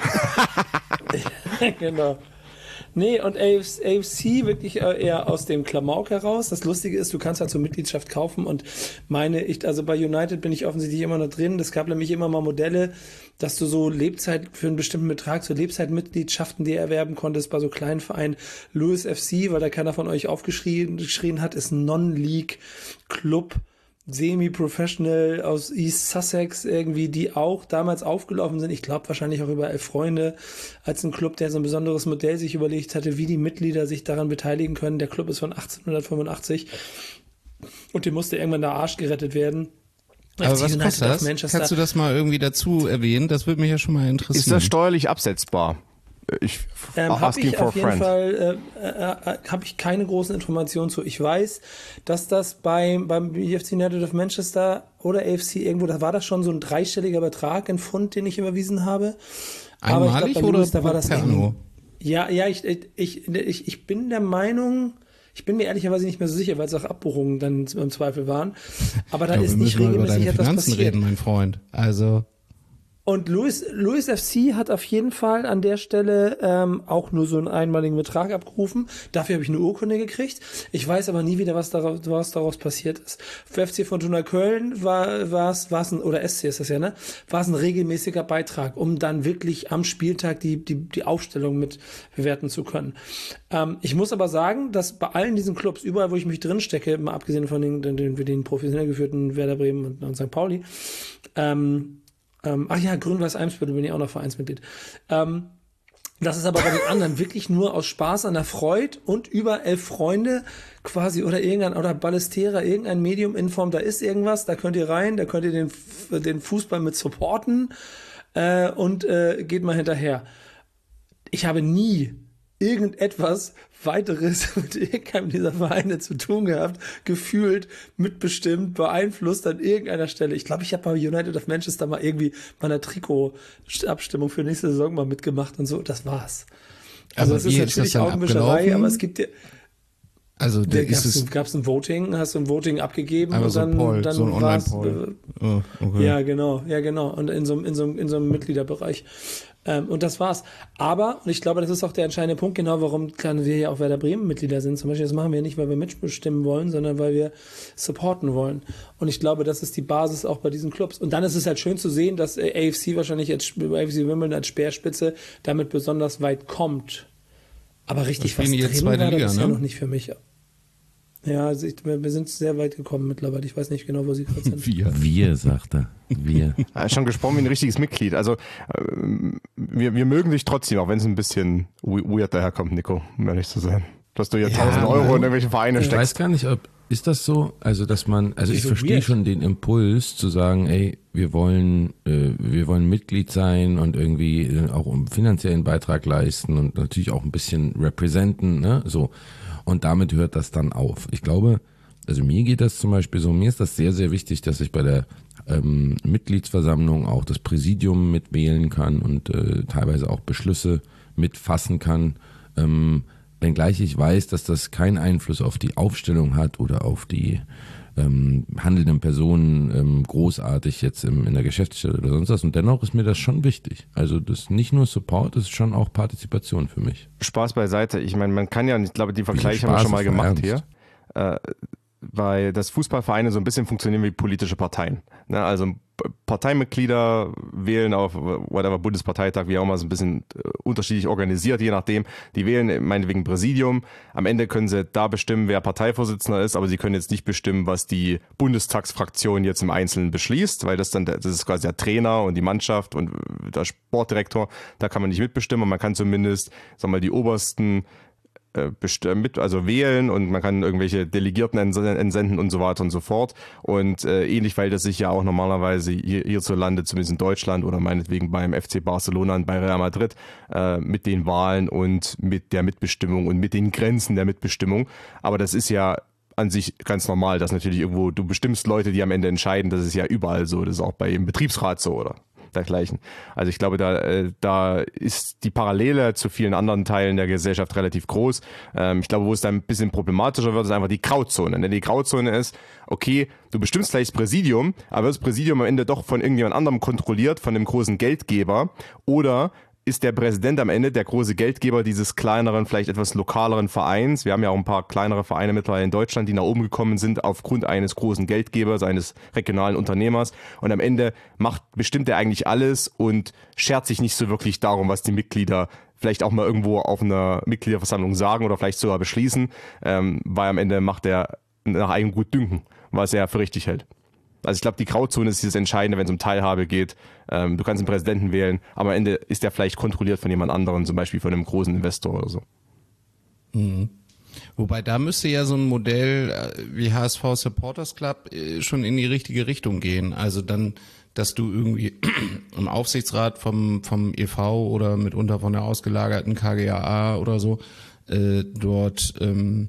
S9: Genau. Nee, und A F C wirklich eher aus dem Klamauk heraus. Das Lustige ist, du kannst halt so Mitgliedschaft kaufen und meine, ich, also bei United bin ich offensichtlich immer noch drin. Es gab nämlich immer mal Modelle, dass du so Lebzeit für einen bestimmten Betrag, so Lebzeitmitgliedschaften dir erwerben konntest bei so kleinen Vereinen. Lewes F C, weil da keiner von euch aufgeschrien geschrien hat, ist ein Non-League-Club, semi-professional aus East Sussex irgendwie, die auch damals aufgelaufen sind. Ich glaube wahrscheinlich auch über Elf Freunde als ein Club, der so ein besonderes Modell sich überlegt hatte, wie die Mitglieder sich daran beteiligen können. Der Club ist von achtzehnhundertfünfundachtzig und dem musste irgendwann der Arsch gerettet werden.
S10: Aber was kostet das? Kannst du das mal irgendwie dazu erwähnen? Das würde mich ja schon mal interessieren.
S4: Ist das steuerlich absetzbar? Ich
S9: ähm, habe ich auf jeden friend. Fall äh, äh, habe ich keine großen Informationen zu. Ich weiß, dass das bei, beim B F C United of Manchester oder A F C irgendwo, da war das schon so ein dreistelliger Betrag, ein Pfund, den ich überwiesen habe.
S10: Einmalig Aber ich glaub, bei Louis,
S9: oder da war das
S10: Perno?
S9: Ja, ja, ich, ich, ich, ich bin der Meinung, ich bin mir ehrlicherweise nicht mehr so sicher, weil es auch Abbuchungen dann im Zweifel waren. Aber da
S10: ja,
S9: ist nicht regelmäßig etwas
S10: Finanzen
S9: passiert.
S10: Reden, mein Freund. Also
S9: Und Louis, Louis F C hat auf jeden Fall an der Stelle ähm, auch nur so einen einmaligen Betrag abgerufen. Dafür habe ich eine Urkunde gekriegt. Ich weiß aber nie wieder, was daraus, was daraus passiert ist. Für F C Fortuna Köln war war es war es ein, oder S C ist das ja, ne? War es ein regelmäßiger Beitrag, um dann wirklich am Spieltag die die die Aufstellung mit bewerten zu können. Ähm, ich muss aber sagen, dass bei allen diesen Clubs, überall wo ich mich drin stecke, mal abgesehen von den den, den, den professionell geführten Werder Bremen und, und Sankt Pauli, ähm, Ähm, ach ja, Grün-Weiß-Eimsbüttel bin ich auch noch Vereinsmitglied. Ähm, das ist aber bei den anderen wirklich nur aus Spaß an der Freude und über elf Freunde quasi oder irgendein, oder Ballestera, irgendein Medium in Form, da ist irgendwas, da könnt ihr rein, da könnt ihr den, den Fußball mit supporten äh, und äh, geht mal hinterher. Ich habe nie irgendetwas weiteres mit irgendeinem dieser Vereine zu tun gehabt, gefühlt, mitbestimmt, beeinflusst an irgendeiner Stelle. Ich glaube, ich habe bei United of Manchester mal irgendwie bei einer Trikotabstimmung für nächste Saison mal mitgemacht und so, das war's. Also es ist natürlich Augenwischerei, aber es gibt ja
S10: Also
S9: da
S10: ist es
S9: gab es ein Voting, hast du ein Voting abgegeben
S10: aber
S9: und dann,
S10: so Poll,
S9: dann
S10: so ein
S9: war's,
S10: Online-Poll.
S9: äh,
S10: Oh, okay.
S9: Ja, genau, ja genau. Und in so, in so, in so einem Mitgliederbereich. Ähm, und das war's. Aber, und ich glaube, das ist auch der entscheidende Punkt, genau warum kann wir ja auch Werder Bremen Mitglieder sind. Zum Beispiel, das machen wir nicht, weil wir mitbestimmen wollen, sondern weil wir supporten wollen. Und ich glaube, das ist die Basis auch bei diesen Clubs. Und dann ist es halt schön zu sehen, dass A F C wahrscheinlich als A F C Wimbledon als Speerspitze damit besonders weit kommt. Aber richtig was drin war, das ist ja noch nicht für mich. Ja, also ich, wir sind sehr weit gekommen mittlerweile. Ich weiß nicht genau, wo sie gerade sind.
S11: Wir. Wir, sagt er. Wir.
S4: Er ist schon gesprochen wie ein richtiges Mitglied. Also äh, wir, wir mögen dich trotzdem, auch wenn es ein bisschen weird daherkommt, Nico, um ehrlich zu sein. Dass du hier tausend ja, Euro in irgendwelche Vereine
S11: ich
S4: steckst.
S11: Ich weiß gar nicht, ob, ist das so? Also, dass man, also ich
S9: so
S11: verstehe
S9: weird.
S11: schon den Impuls zu sagen, ey, wir wollen, äh, wir wollen Mitglied sein und irgendwie äh, auch einen finanziellen Beitrag leisten und natürlich auch ein bisschen representen, ne, so. Und damit hört das dann auf. Ich glaube, also mir geht das zum Beispiel so, mir ist das sehr, sehr wichtig, dass ich bei der ähm, Mitgliedsversammlung auch das Präsidium mitwählen kann und äh, teilweise auch Beschlüsse mitfassen kann. Ähm, wenngleich ich weiß, dass das keinen Einfluss auf die Aufstellung hat oder auf die ähm, handelnden Personen ähm, großartig jetzt im, in der Geschäftsstelle oder sonst was. Und dennoch ist mir das schon wichtig. Also das ist nicht nur Support, das ist schon auch Partizipation für mich.
S4: Spaß beiseite. Ich meine, man kann ja, ich glaube, die Vergleiche haben wir schon mal gemacht hier. Äh, weil das Fußballvereine so ein bisschen funktionieren wie politische Parteien. Ne? Also Parteimitglieder wählen auf whatever Bundesparteitag, wie auch immer, so ein bisschen unterschiedlich organisiert, je nachdem. Die wählen meinetwegen Präsidium. Am Ende können sie da bestimmen, wer Parteivorsitzender ist, aber sie können jetzt nicht bestimmen, was die Bundestagsfraktion jetzt im Einzelnen beschließt, weil das dann, das ist quasi der Trainer und die Mannschaft und der Sportdirektor, da kann man nicht mitbestimmen. Man kann zumindest, sagen wir mal, die obersten mit, also wählen und man kann irgendwelche Delegierten entsenden und so weiter und so fort. Und äh, ähnlich verhält es sich ja auch normalerweise hier, hierzulande, zumindest in Deutschland oder meinetwegen beim F C Barcelona und bei Real Madrid, äh, mit den Wahlen und mit der Mitbestimmung und mit den Grenzen der Mitbestimmung. Aber das ist ja an sich ganz normal, dass natürlich irgendwo, du bestimmst Leute, die am Ende entscheiden, das ist ja überall so, das ist auch bei jedem Betriebsrat so, oder? Dergleichen. Also ich glaube, da, äh, da ist die Parallele zu vielen anderen Teilen der Gesellschaft relativ groß. Ähm, ich glaube, wo es dann ein bisschen problematischer wird, ist einfach die Grauzone. Denn die Grauzone ist, okay, du bestimmst gleich das Präsidium, aber wird das Präsidium am Ende doch von irgendjemand anderem kontrolliert, von einem großen Geldgeber, oder ist der Präsident am Ende der große Geldgeber dieses kleineren, vielleicht etwas lokaleren Vereins. Wir haben ja auch ein paar kleinere Vereine mittlerweile in Deutschland, die nach oben gekommen sind aufgrund eines großen Geldgebers, eines regionalen Unternehmers. Und am Ende macht, bestimmt er eigentlich alles und schert sich nicht so wirklich darum, was die Mitglieder vielleicht auch mal irgendwo auf einer Mitgliederversammlung sagen oder vielleicht sogar beschließen, ähm, weil am Ende macht er nach eigenem Gutdünken, was er für richtig hält. Also ich glaube, die Grauzone ist das Entscheidende, wenn es um Teilhabe geht. Ähm, du kannst einen Präsidenten wählen, aber am Ende ist der vielleicht kontrolliert von jemand anderem, zum Beispiel von einem großen Investor oder so.
S10: Mhm. Wobei da müsste ja so ein Modell wie H S V Supporters Club schon in die richtige Richtung gehen. Also dann, dass du irgendwie im Aufsichtsrat vom vom E V oder mitunter von der ausgelagerten K G A A oder so äh, dort ähm,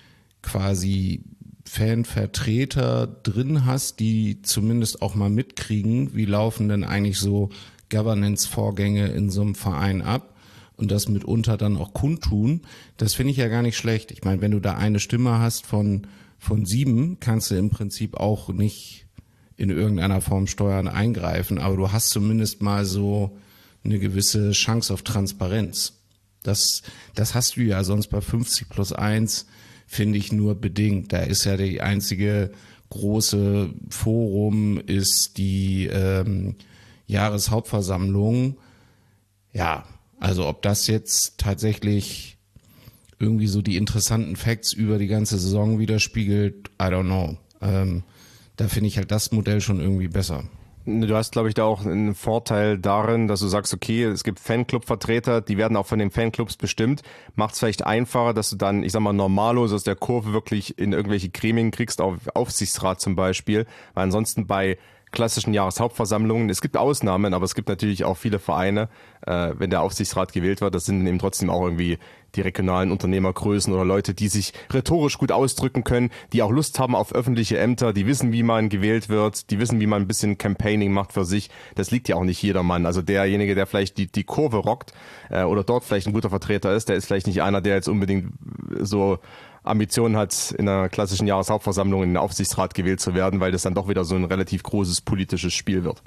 S10: quasi Fanvertreter drin hast, die zumindest auch mal mitkriegen, wie laufen denn eigentlich so Governance-Vorgänge in so einem Verein ab und das mitunter dann auch kundtun, das finde ich ja gar nicht schlecht. Ich meine, wenn du da eine Stimme hast von von sieben, kannst du im Prinzip auch nicht in irgendeiner Form Steuern eingreifen, aber du hast zumindest mal so eine gewisse Chance auf Transparenz. Das, das hast du ja sonst bei fünfzig plus eins, finde ich, nur bedingt. Da ist ja die einzige große Forum ist die ähm, Jahreshauptversammlung. Ja, also ob das jetzt tatsächlich irgendwie so die interessanten Facts über die ganze Saison widerspiegelt, I don't know. Ähm, da finde ich halt das Modell schon irgendwie besser.
S4: Du hast, glaube ich, da auch einen Vorteil darin, dass du sagst, okay, es gibt Fanclub-Vertreter, die werden auch von den Fanclubs bestimmt. Macht es vielleicht einfacher, dass du dann, ich sag mal, normalos aus der Kurve wirklich in irgendwelche Gremien kriegst, auf Aufsichtsrat zum Beispiel. Weil ansonsten bei klassischen Jahreshauptversammlungen, es gibt Ausnahmen, aber es gibt natürlich auch viele Vereine, äh, wenn der Aufsichtsrat gewählt wird, das sind eben trotzdem auch irgendwie die regionalen Unternehmergrößen oder Leute, die sich rhetorisch gut ausdrücken können, die auch Lust haben auf öffentliche Ämter, die wissen, wie man gewählt wird, die wissen, wie man ein bisschen Campaigning macht für sich. Das liegt ja auch nicht jedermann. Also derjenige, der vielleicht die, die Kurve rockt äh, oder dort vielleicht ein guter Vertreter ist, der ist vielleicht nicht einer, der jetzt unbedingt so Ambitionen hat, in einer klassischen Jahreshauptversammlung in den Aufsichtsrat gewählt zu werden, weil das dann doch wieder so ein relativ großes politisches Spiel wird.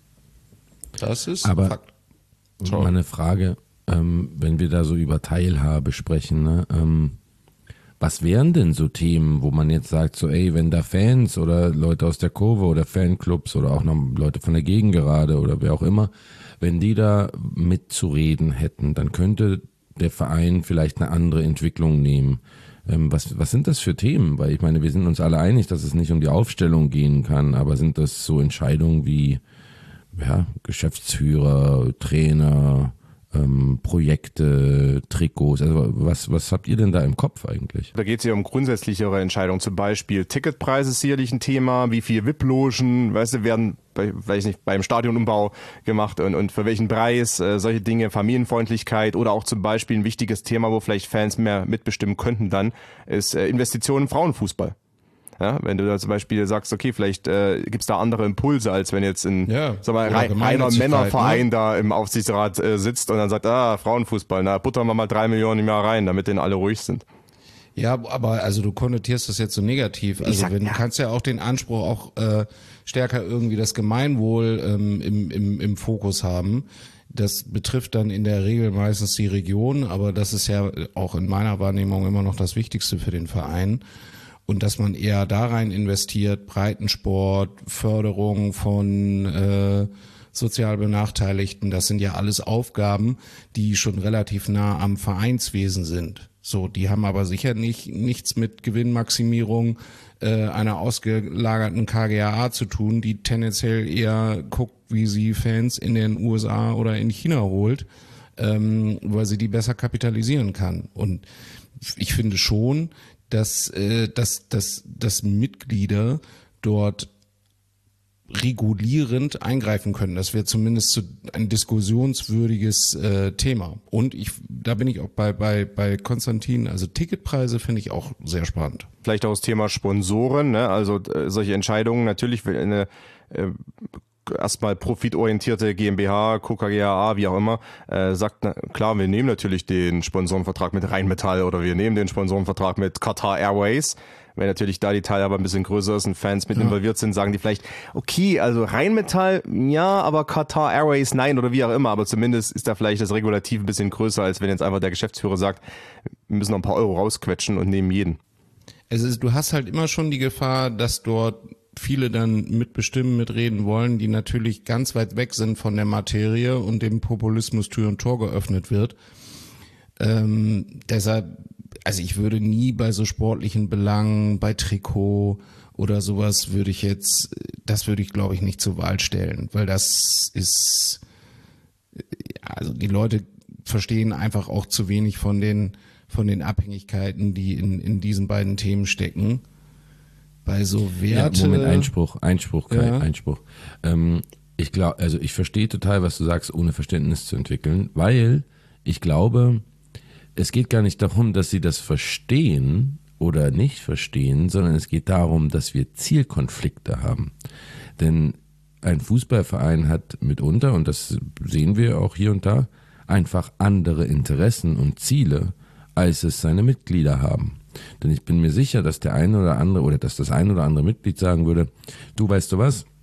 S10: Das ist
S11: aber
S10: Fakt.
S11: Mal eine Frage, ähm, wenn wir da so über Teilhabe sprechen, ne? ähm, was wären denn so Themen, wo man jetzt sagt, so ey, wenn da Fans oder Leute aus der Kurve oder Fanclubs oder auch noch Leute von der Gegengerade oder wer auch immer, wenn die da mitzureden hätten, dann könnte der Verein vielleicht eine andere Entwicklung nehmen. Was, was sind das für Themen? Weil ich meine, wir sind uns alle einig, dass es nicht um die Aufstellung gehen kann, aber sind das so Entscheidungen wie ja, Geschäftsführer, Trainer, ähm, Projekte, Trikots? Also was, was habt ihr denn da im Kopf eigentlich?
S4: Da geht es ja um grundsätzlichere Entscheidungen, zum Beispiel Ticketpreise ist sicherlich ein Thema, wie viel V I P-Logen, weißt du, werden bei, weiß nicht, beim Stadionumbau gemacht und, und für welchen Preis, äh, solche Dinge, Familienfreundlichkeit oder auch zum Beispiel ein wichtiges Thema, wo vielleicht Fans mehr mitbestimmen könnten dann, ist äh, Investitionen in Frauenfußball. Ja, wenn du da zum Beispiel sagst, okay, vielleicht äh, gibt's da andere Impulse, als wenn jetzt ein
S10: ja,
S4: sag mal, rein, reiner Männerverein ne? da im Aufsichtsrat äh, sitzt und dann sagt, ah, Frauenfußball, na, buttern wir mal drei Millionen im Jahr rein, damit denen alle ruhig sind.
S10: Ja, aber also du konnotierst das jetzt so negativ. Also sag, wenn ja. du kannst ja auch den Anspruch auch äh, stärker irgendwie das Gemeinwohl ähm, im, im, im Fokus haben. Das betrifft dann in der Regel meistens die Region, aber das ist ja auch in meiner Wahrnehmung immer noch das Wichtigste für den Verein. Und dass man eher da rein investiert, Breitensport, Förderung von äh, sozial Benachteiligten, das sind ja alles Aufgaben, die schon relativ nah am Vereinswesen sind. So, die haben aber sicher nicht nichts mit Gewinnmaximierung äh, einer ausgelagerten K G A A zu tun, die tendenziell eher guckt, wie sie Fans in den U S A oder in China holt, ähm, weil sie die besser kapitalisieren kann. Und ich finde schon, dass, äh, dass, dass, dass Mitglieder dort regulierend eingreifen können. Das wäre zumindest so ein diskussionswürdiges äh, Thema. Und ich, da bin ich auch bei, bei, bei Konstantin, also Ticketpreise finde ich auch sehr spannend.
S4: Vielleicht auch das Thema Sponsoren, ne? Also äh, solche Entscheidungen, natürlich eine äh, erstmal profitorientierte GmbH, Co K G A A, wie auch immer, äh, sagt, na, klar, wir nehmen natürlich den Sponsorenvertrag mit Rheinmetall oder wir nehmen den Sponsorenvertrag mit Qatar Airways. Wenn natürlich da die Teilhabe ein bisschen größer ist und Fans mit ja. involviert sind, sagen die vielleicht, okay, also Rheinmetall, ja, aber Qatar Airways, nein, oder wie auch immer, aber zumindest ist da vielleicht das Regulativ ein bisschen größer, als wenn jetzt einfach der Geschäftsführer sagt, wir müssen noch ein paar Euro rausquetschen und nehmen jeden.
S10: Es ist, du hast halt immer schon die Gefahr, dass dort viele dann mitbestimmen, mitreden wollen, die natürlich ganz weit weg sind von der Materie und dem Populismus Tür und Tor geöffnet wird. Ähm, deshalb, also ich würde nie bei so sportlichen Belangen, bei Trikot oder sowas würde ich jetzt, das würde ich glaube ich nicht zur Wahl stellen, weil das ist, also die Leute verstehen einfach auch zu wenig von den, von den Abhängigkeiten, die in, in diesen beiden Themen stecken. Bei so Werte.
S11: Ja, Moment, Einspruch, Einspruch, Kai,
S10: ja.
S11: Einspruch. Ähm, ich glaube, also ich verstehe total, was du sagst, ohne Verständnis zu entwickeln, weil ich glaube, es geht gar nicht darum, dass sie das verstehen oder nicht verstehen, sondern es geht darum, dass wir Zielkonflikte haben. Denn ein Fußballverein hat mitunter, und das sehen wir auch hier und da, einfach andere Interessen und Ziele, als es seine Mitglieder haben. Denn ich bin mir sicher, dass der eine oder andere oder dass das ein oder andere Mitglied sagen würde, du weißt du was,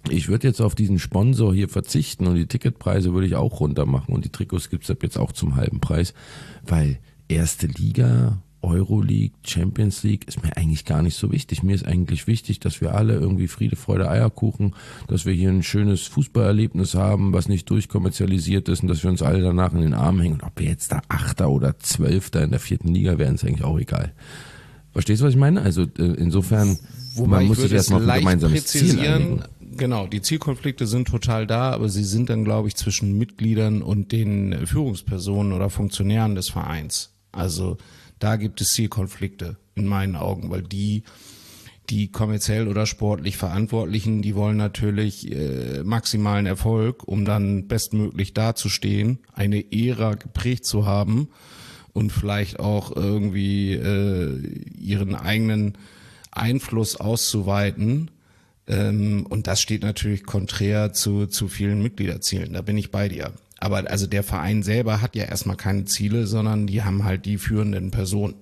S11: ich würde jetzt auf diesen Sponsor hier verzichten und die Ticketpreise würde ich auch runter machen und die Trikots gibt es ab jetzt auch zum halben Preis, weil erste Liga, Euroleague, Champions League ist mir eigentlich gar nicht so wichtig. Mir ist eigentlich wichtig, dass wir alle irgendwie Friede, Freude, Eierkuchen, dass wir hier ein schönes Fußballerlebnis haben, was nicht durchkommerzialisiert ist und dass wir uns alle danach in den Arm hängen. Und ob wir jetzt da Achter oder Zwölfter in der vierten Liga wären, ist eigentlich auch egal. Verstehst du, was ich meine? Also insofern,
S10: Wobei
S11: man muss sich erstmal auf ein gemeinsames Ziel einigen.
S10: Genau, die Zielkonflikte sind total da, aber sie sind dann, glaube ich, zwischen Mitgliedern und den Führungspersonen oder Funktionären des Vereins. Also da gibt es Zielkonflikte in meinen Augen, weil die, die kommerziell oder sportlich Verantwortlichen, die wollen natürlich äh, maximalen Erfolg, um dann bestmöglich dazustehen, eine Ära geprägt zu haben und vielleicht auch irgendwie äh, ihren eigenen Einfluss auszuweiten. Ähm, und das steht natürlich konträr zu, zu vielen Mitgliederzielen. Da bin ich bei dir. Aber also der Verein selber hat ja erstmal keine Ziele, sondern die haben halt die führenden Personen.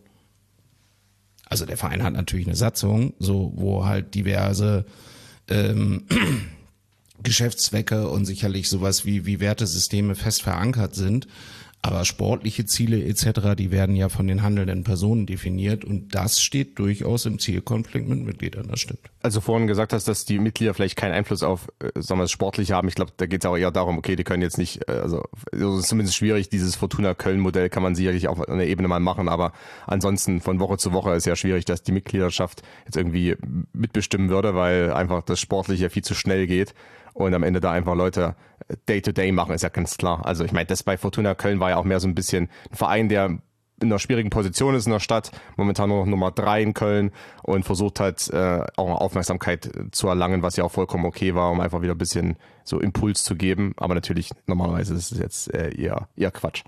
S10: Also der Verein hat natürlich eine Satzung, so wo halt diverse ähm, Geschäftszwecke und sicherlich sowas wie, wie Wertesysteme fest verankert sind. Aber sportliche Ziele et cetera, die werden ja von den handelnden Personen definiert und das steht durchaus im Zielkonflikt mit Mitgliedern, das stimmt.
S4: Also vorhin gesagt hast, dass die Mitglieder vielleicht keinen Einfluss auf, äh, sagen wir, das Sportliche haben. Ich glaube, da geht es auch eher darum, okay, die können jetzt nicht, äh, also es ist zumindest schwierig, dieses Fortuna-Köln-Modell kann man sicherlich auf einer Ebene mal machen, aber ansonsten von Woche zu Woche ist ja schwierig, dass die Mitgliedschaft jetzt irgendwie mitbestimmen würde, weil einfach das Sportliche viel zu schnell geht. Und am Ende da einfach Leute Day-to-Day machen, ist ja ganz klar. Also ich meine, das bei Fortuna Köln war ja auch mehr so ein bisschen ein Verein, der in einer schwierigen Position ist in der Stadt, momentan nur noch Nummer drei in Köln und versucht hat, äh, auch Aufmerksamkeit zu erlangen, was ja auch vollkommen okay war, um einfach wieder ein bisschen so Impuls zu geben. Aber natürlich, normalerweise ist es jetzt äh, eher, eher Quatsch.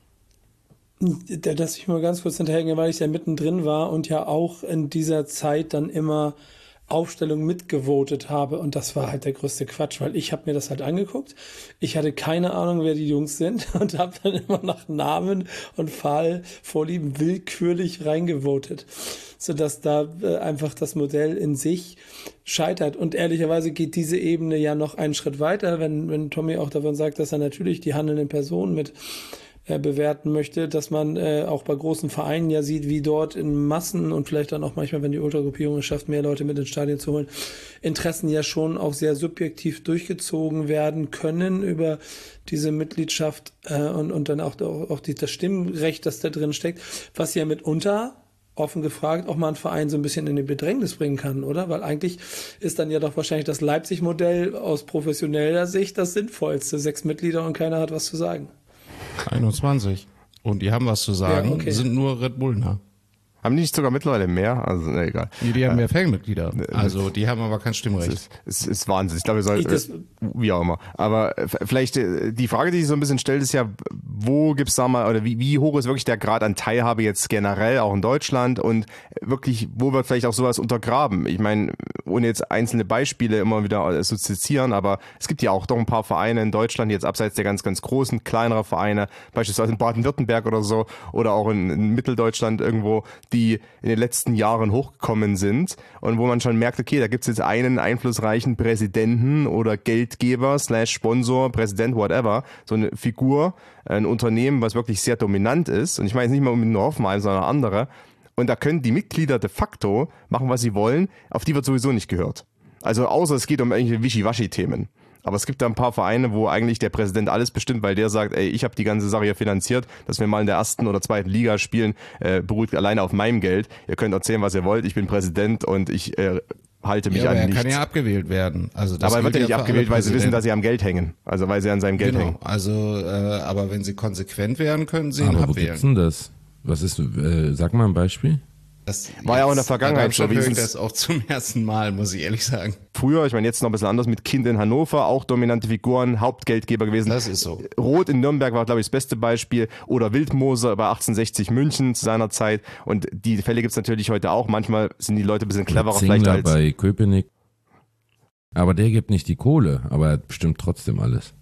S9: Dass ich mal ganz kurz hinterhergehe, weil ich ja mittendrin war und ja auch in dieser Zeit dann immer Aufstellung mitgevotet habe und das war halt der größte Quatsch, weil ich habe mir das halt angeguckt. Ich hatte keine Ahnung, wer die Jungs sind und habe dann immer nach Namen und Fallvorlieben willkürlich reingevotet, sodass da äh, einfach das Modell in sich scheitert. Und ehrlicherweise geht diese Ebene ja noch einen Schritt weiter, wenn, wenn Tommy auch davon sagt, dass er natürlich die handelnden Personen mit bewerten möchte, dass man äh, auch bei großen Vereinen ja sieht, wie dort in Massen und vielleicht dann auch manchmal, wenn die Ultragruppierung es schafft, mehr Leute mit ins Stadion zu holen, Interessen ja schon auch sehr subjektiv durchgezogen werden können über diese Mitgliedschaft äh, und, und dann auch, auch, auch die, das Stimmrecht, das da drin steckt, was ja mitunter offen gefragt, auch mal einen Verein so ein bisschen in die Bedrängnis bringen kann, oder? Weil eigentlich ist dann ja doch wahrscheinlich das Leipzig-Modell aus professioneller Sicht das sinnvollste. Sechs Mitglieder und keiner hat was zu sagen.
S10: einundzwanzig. Und die haben was zu sagen, ja, okay. Sind nur Red Bull nah.
S4: Haben die nicht sogar mittlerweile mehr? Also, ne, egal.
S10: Die, die haben mehr Fanmitglieder. Also, die haben aber kein Stimmrecht.
S4: Es ist, es ist Wahnsinn. Ich glaube, wir sollten, äh, wie auch immer. Aber vielleicht, äh, die Frage, die sich so ein bisschen stellt, ist ja, wo gibt's da mal, oder wie, wie hoch ist wirklich der Grad an Teilhabe jetzt generell, auch in Deutschland und wirklich, wo wird vielleicht auch sowas untergraben? Ich meine, ohne jetzt einzelne Beispiele immer wieder zu zitieren, aber es gibt ja auch doch ein paar Vereine in Deutschland, jetzt abseits der ganz, ganz großen, kleinere Vereine, beispielsweise in Baden-Württemberg oder so, oder auch in, in Mitteldeutschland irgendwo, die in den letzten Jahren hochgekommen sind und wo man schon merkt, okay, da gibt's jetzt einen einflussreichen Präsidenten oder Geldgeber slash Sponsor, Präsident, whatever, so eine Figur, ein Unternehmen, was wirklich sehr dominant ist und ich meine jetzt nicht mal unbedingt nur Hoffenheim, sondern andere und da können die Mitglieder de facto machen, was sie wollen, auf die wird sowieso nicht gehört. Also außer es geht um irgendwelche Wischiwaschi-Themen. Aber es gibt da ein paar Vereine, wo eigentlich der Präsident alles bestimmt, weil der sagt, ey, ich habe die ganze Sache hier finanziert, dass wir mal in der ersten oder zweiten Liga spielen, äh, beruht alleine auf meinem Geld. Ihr könnt erzählen, was ihr wollt, ich bin Präsident und ich äh, halte mich
S10: ja,
S4: an
S10: aber er
S4: nichts.
S10: kann ja abgewählt werden. Also das
S4: aber er wird ja nicht abgewählt, weil sie wissen, dass sie am Geld hängen. Also weil sie an seinem Geld
S10: genau.
S4: hängen.
S10: Also, äh, aber wenn sie konsequent werden, können sie ihn
S11: aber
S10: abwählen.
S11: Wo gibt's denn das? Was ist, äh, sag mal ein Beispiel.
S10: Das
S4: war ja auch in der Vergangenheit
S10: so. Ich höre das auch zum ersten Mal, muss ich ehrlich sagen.
S4: Früher, ich meine jetzt noch ein bisschen anders, mit Kind in Hannover, auch dominante Figuren, Hauptgeldgeber gewesen.
S10: Das ist so.
S4: Roth in Nürnberg war, glaube ich, das beste Beispiel. Oder Wildmoser bei achtzehnhundertsechzig München zu seiner Zeit. Und die Fälle gibt's natürlich heute auch. Manchmal sind die Leute ein bisschen cleverer vielleicht als...
S11: bei Köpenick. Aber der gibt nicht die Kohle, aber er bestimmt trotzdem alles.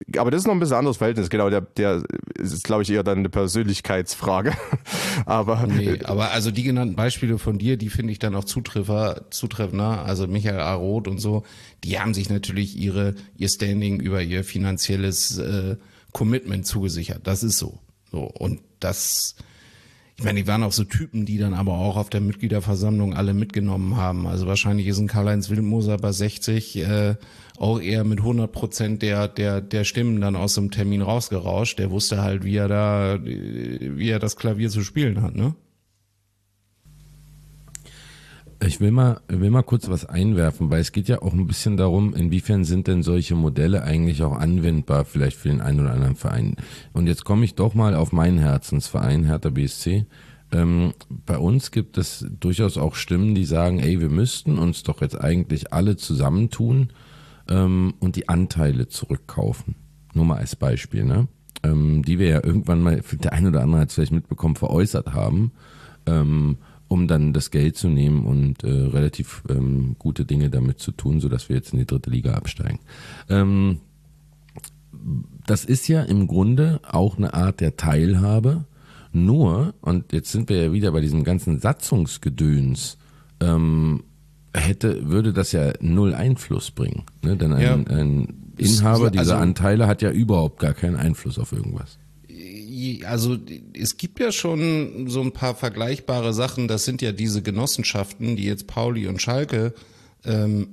S4: aber das ist noch ein bisschen anderes Verhältnis, genau, der, der ist, glaube ich, eher dann eine Persönlichkeitsfrage. aber,
S10: nee, aber also die genannten Beispiele von dir, die finde ich dann auch Zutreffer, zutreffender, also Michael A. Roth und so, die haben sich natürlich ihre, ihr Standing über ihr finanzielles äh, Commitment zugesichert, das ist so. So, und das, ich meine, die waren auch so Typen, die dann aber auch auf der Mitgliederversammlung alle mitgenommen haben. Also wahrscheinlich ist ein Karl-Heinz Wildmoser bei sechzig äh, auch eher mit hundert Prozent der, der, der Stimmen dann aus dem Termin rausgerauscht. Der wusste halt, wie er da, wie er das Klavier zu spielen hat, ne?
S11: Ich will mal, will mal kurz was einwerfen, weil es geht ja auch ein bisschen darum, inwiefern sind denn solche Modelle eigentlich auch anwendbar, vielleicht für den einen oder anderen Verein. Und jetzt komme ich doch mal auf meinen Herzensverein, Hertha B S C. Ähm, bei uns gibt es durchaus auch Stimmen, die sagen, ey, wir müssten uns doch jetzt eigentlich alle zusammentun ähm, und die Anteile zurückkaufen. Nur mal als Beispiel, ne? Ähm, die wir ja irgendwann mal, der ein oder andere hat es vielleicht mitbekommen, veräußert haben. Ähm, um dann das Geld zu nehmen und äh, relativ ähm, gute Dinge damit zu tun, sodass wir jetzt in die dritte Liga absteigen. Ähm, das ist ja im Grunde auch eine Art der Teilhabe, nur, und jetzt sind wir ja wieder bei diesem ganzen Satzungsgedöns, ähm, hätte, würde das ja null Einfluss bringen. Ne? Denn ein, ja. ein Inhaber dieser also, Anteile hat ja überhaupt gar keinen Einfluss auf irgendwas.
S10: Also es gibt ja schon so ein paar vergleichbare Sachen, das sind ja diese Genossenschaften, die jetzt Pauli und Schalke ähm,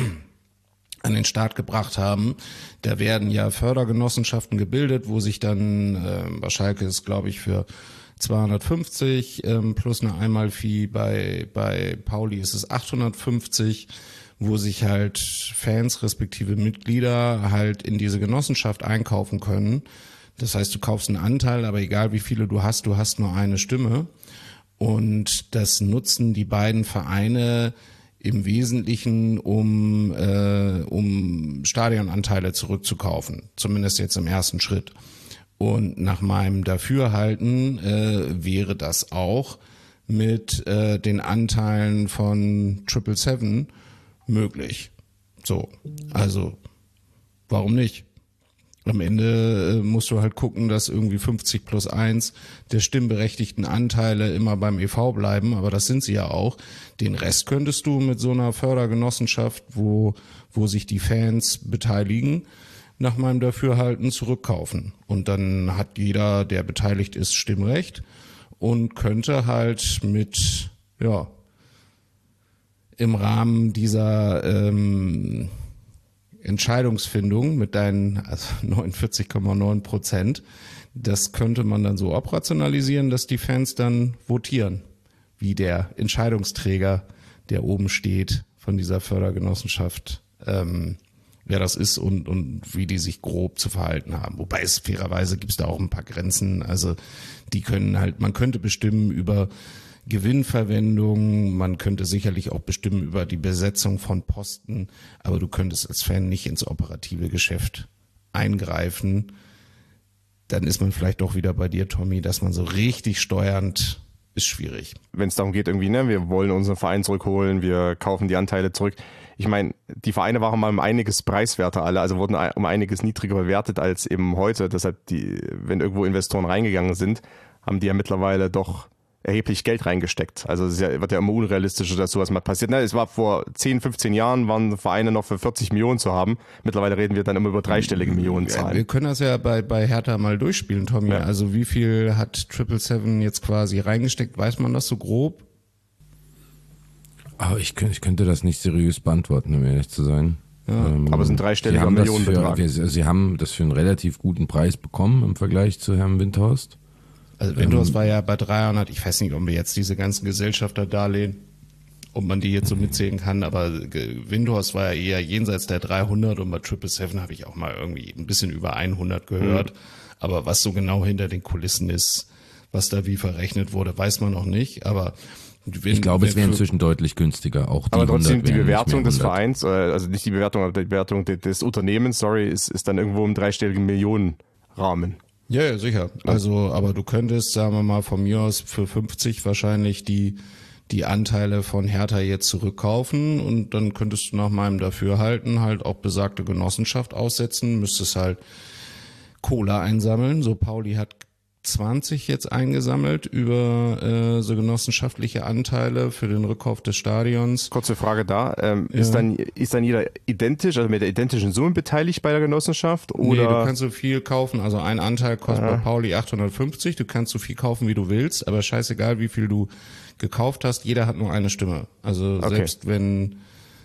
S10: an den Start gebracht haben. Da werden ja Fördergenossenschaften gebildet, wo sich dann, äh, bei Schalke ist glaube ich für zweihundertfünfzig ähm, plus eine Einmalfee, bei, bei Pauli ist es achthundertfünfzig, wo sich halt Fans respektive Mitglieder halt in diese Genossenschaft einkaufen können. Das heißt, du kaufst einen Anteil, aber egal wie viele du hast, du hast nur eine Stimme. Und das nutzen die beiden Vereine im Wesentlichen, um, äh, um Stadionanteile zurückzukaufen. Zumindest jetzt im ersten Schritt. Und nach meinem Dafürhalten äh, wäre das auch mit äh, den Anteilen von Triple Seven möglich. So, also warum nicht? Am Ende äh, musst du halt gucken, dass irgendwie fünfzig plus eins der stimmberechtigten Anteile immer beim E V bleiben, aber das sind sie ja auch. Den Rest könntest du mit so einer Fördergenossenschaft, wo, wo sich die Fans beteiligen, nach meinem Dafürhalten zurückkaufen. Und dann hat jeder, der beteiligt ist, Stimmrecht und könnte halt mit, ja, im Rahmen dieser ähm, Entscheidungsfindung mit deinen also neunundvierzig Komma neun Prozent, das könnte man dann so operationalisieren, dass die Fans dann votieren, wie der Entscheidungsträger, der oben steht von dieser Fördergenossenschaft, ähm, wer das ist und, und wie die sich grob zu verhalten haben. Wobei es fairerweise gibt es da auch ein paar Grenzen. Also die können halt, man könnte bestimmen über Gewinnverwendung, man könnte sicherlich auch bestimmen über die Besetzung von Posten, aber du könntest als Fan nicht ins operative Geschäft eingreifen. Dann ist man vielleicht doch wieder bei dir, Tommy, dass man so richtig steuernd ist schwierig.
S4: Wenn es darum geht, irgendwie, ne, wir wollen unseren Verein zurückholen, wir kaufen die Anteile zurück. Ich meine, die Vereine waren mal um einiges preiswerter alle, also wurden um einiges niedriger bewertet als eben heute. Deshalb, die, wenn irgendwo Investoren reingegangen sind, haben die ja mittlerweile doch erheblich Geld reingesteckt. Also es ja, wird ja immer unrealistischer, dass sowas mal passiert. Ne, es war vor zehn, fünfzehn Jahren, waren Vereine noch für vierzig Millionen zu haben. Mittlerweile reden wir dann immer über dreistellige Millionenzahlen.
S10: Wir können das ja bei, bei Hertha mal durchspielen, Tommy. Ja. Also wie viel hat Triple Seven jetzt quasi reingesteckt? Weiß man das so grob?
S11: Aber ich, ich könnte das nicht seriös beantworten, um ehrlich zu sein.
S10: Ja.
S11: Ähm,
S4: aber es sind dreistellige Millionenbetrag.
S11: Für, wir, sie haben das für einen relativ guten Preis bekommen im Vergleich zu Herrn Windhorst.
S10: Also Windhorst ähm, war ja bei dreihundert, ich weiß nicht, ob wir jetzt diese ganzen Gesellschafterdarlehen, ob man die jetzt so mitzählen kann, aber Windhorst war ja eher jenseits der dreihundert und bei Triple Seven habe ich auch mal irgendwie ein bisschen über hundert gehört. Mhm. Aber was so genau hinter den Kulissen ist, was da wie verrechnet wurde, weiß man noch nicht. Aber wenn,
S11: ich glaube, es wäre inzwischen deutlich günstiger. Auch die
S4: aber trotzdem die Bewertung des
S11: hundert.
S4: Vereins, also nicht die Bewertung, aber die Bewertung des Unternehmens, sorry, ist, ist dann irgendwo im dreistelligen Millionenrahmen.
S10: Ja, ja, sicher. Also, aber du könntest, sagen wir mal, von mir aus für fünfzig wahrscheinlich die, die Anteile von Hertha jetzt zurückkaufen und dann könntest du nach meinem Dafürhalten halt auch besagte Genossenschaft aussetzen, müsstest halt Kohle einsammeln. So Pauli hat zwanzig jetzt eingesammelt über äh, so genossenschaftliche Anteile für den Rückkauf des Stadions.
S4: Kurze Frage da. Ähm,
S10: ja.
S4: ist, dann, ist dann jeder identisch, also mit der identischen Summe beteiligt bei der Genossenschaft? Oder?
S10: Nee, du kannst so viel kaufen. Also ein Anteil kostet
S4: ja.
S10: bei Pauli achthundertfünfzig. Du kannst so viel kaufen, wie du willst, aber scheißegal, wie viel du gekauft hast. Jeder hat nur eine Stimme. Also
S4: okay.
S10: selbst wenn,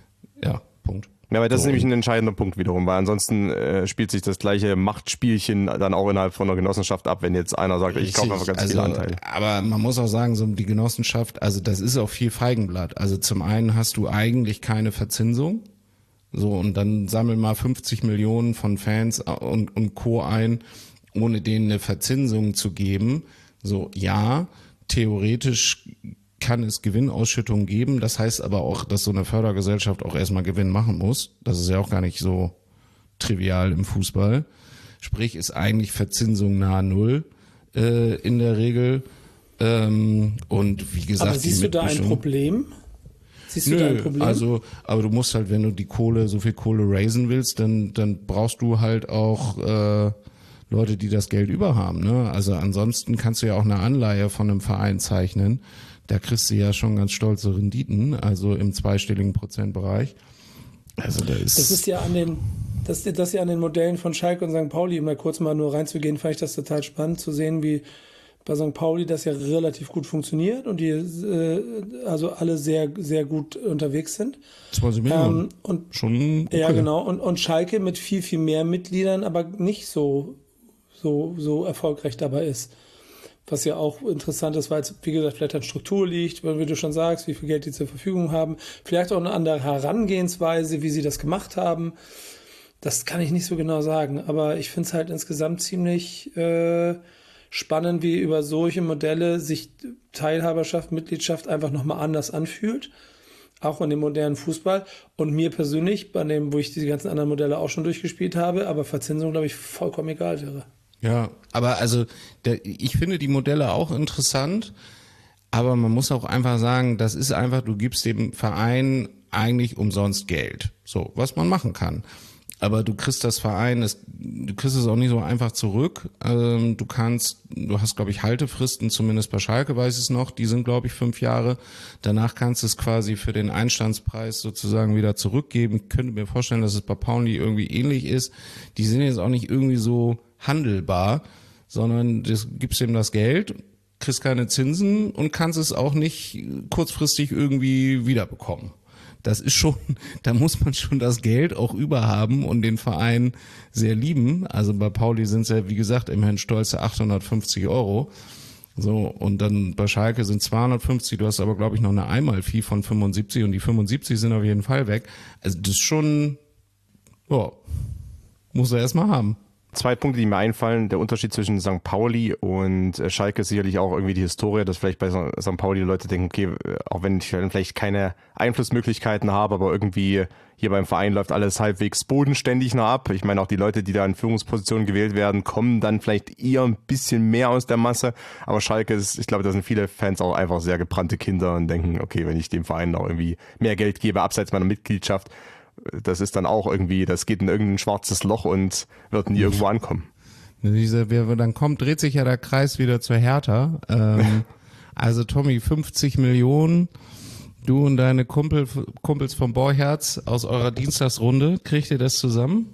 S10: ja, Punkt.
S4: Ja, weil das
S10: so.
S4: ist nämlich ein entscheidender Punkt wiederum, weil ansonsten äh, spielt sich das gleiche Machtspielchen dann auch innerhalb von einer Genossenschaft ab, wenn jetzt einer sagt, ich kaufe einfach ganz
S10: also,
S4: viele Anteile.
S10: Aber man muss auch sagen, so die Genossenschaft, also das ist auch viel Feigenblatt. Also zum einen hast du eigentlich keine Verzinsung, so und dann sammel mal fünfzig Millionen von Fans und, und Co. ein, ohne denen eine Verzinsung zu geben. So, ja, theoretisch kann es Gewinnausschüttungen geben. Das heißt aber auch, dass so eine Fördergesellschaft auch erstmal Gewinn machen muss. Das ist ja auch gar nicht so trivial im Fußball. Sprich, ist eigentlich Verzinsung nahe Null äh, in der Regel. Ähm, und wie gesagt,
S9: aber siehst du da ein Problem? Siehst du
S10: Nö,
S9: da ein Problem?
S10: Also, aber du musst halt, wenn du die Kohle, so viel Kohle raisen willst, dann, dann brauchst du halt auch äh, Leute, die das Geld über haben. Ne? Also ansonsten kannst du ja auch eine Anleihe von einem Verein zeichnen. Da kriegst du ja schon ganz stolze Renditen, also im zweistelligen Prozentbereich. Also da ist
S9: das ist ja an den, das, das ja an den Modellen von Schalke und Sankt Pauli, um da kurz mal nur reinzugehen, fand ich das total spannend zu sehen, wie bei Sankt Pauli das ja relativ gut funktioniert und die äh, also alle sehr, sehr gut unterwegs sind.
S10: zwanzig Millionen.
S9: Ähm, und,
S10: schon okay.
S9: Ja, genau. Und, und Schalke mit viel, viel mehr Mitgliedern, aber nicht so, so, so erfolgreich dabei ist. Was ja auch interessant ist, weil es, wie gesagt, vielleicht an Struktur liegt, weil, wie du schon sagst, wie viel Geld die zur Verfügung haben. Vielleicht auch eine andere Herangehensweise, wie sie das gemacht haben. Das kann ich nicht so genau sagen. Aber ich finde es halt insgesamt ziemlich äh, spannend, wie über solche Modelle sich Teilhaberschaft, Mitgliedschaft einfach nochmal anders anfühlt. Auch in dem modernen Fußball. Und mir persönlich, bei dem, wo ich die ganzen anderen Modelle auch schon durchgespielt habe, aber Verzinsung, glaube ich, vollkommen egal wäre.
S10: Ja, aber also der, ich finde die Modelle auch interessant, aber man muss auch einfach sagen, das ist einfach, du gibst dem Verein eigentlich umsonst Geld, so, was man machen kann. Aber du kriegst das Verein, das, du kriegst es auch nicht so einfach zurück. Ähm, du kannst, du hast, glaube ich, Haltefristen, zumindest bei Schalke weiß ich es noch, die sind, glaube ich, fünf Jahre. Danach kannst du es quasi für den Einstandspreis sozusagen wieder zurückgeben. Ich könnte mir vorstellen, dass es bei Pauli irgendwie ähnlich ist. Die sind jetzt auch nicht irgendwie so handelbar, sondern du gibst ihm das Geld, kriegst keine Zinsen und kannst es auch nicht kurzfristig irgendwie wiederbekommen. Das ist schon, da muss man schon das Geld auch überhaben und den Verein sehr lieben. Also bei Pauli sind es ja, wie gesagt, immerhin stolze achthundertfünfzig Euro. So, und dann bei Schalke sind zweihundertfünfzig, du hast aber, glaube ich, noch eine Einmalfee von fünfundsiebzig und die fünfundsiebzig sind auf jeden Fall weg. Also das ist schon, ja, muss er erstmal haben.
S4: Zwei Punkte, die mir einfallen. Der Unterschied zwischen Sankt Pauli und Schalke ist sicherlich auch irgendwie die Historie, dass vielleicht bei Sankt Pauli die Leute denken, okay, auch wenn ich vielleicht keine Einflussmöglichkeiten habe, aber irgendwie hier beim Verein läuft alles halbwegs bodenständig noch ab. Ich meine, auch die Leute, die da in Führungspositionen gewählt werden, kommen dann vielleicht eher ein bisschen mehr aus der Masse. Aber Schalke ist, ich glaube, da sind viele Fans auch einfach sehr gebrannte Kinder und denken, okay, wenn ich dem Verein auch irgendwie mehr Geld gebe, abseits meiner Mitgliedschaft, das ist dann auch irgendwie, das geht in irgendein schwarzes Loch und wird nie irgendwo ankommen.
S10: Dann kommt, dreht sich ja der Kreis wieder zur Hertha. Ähm, also Tommy, fünfzig Millionen, du und deine Kumpel, Kumpels vom Borcherz aus eurer Dienstagsrunde, kriegt ihr das zusammen?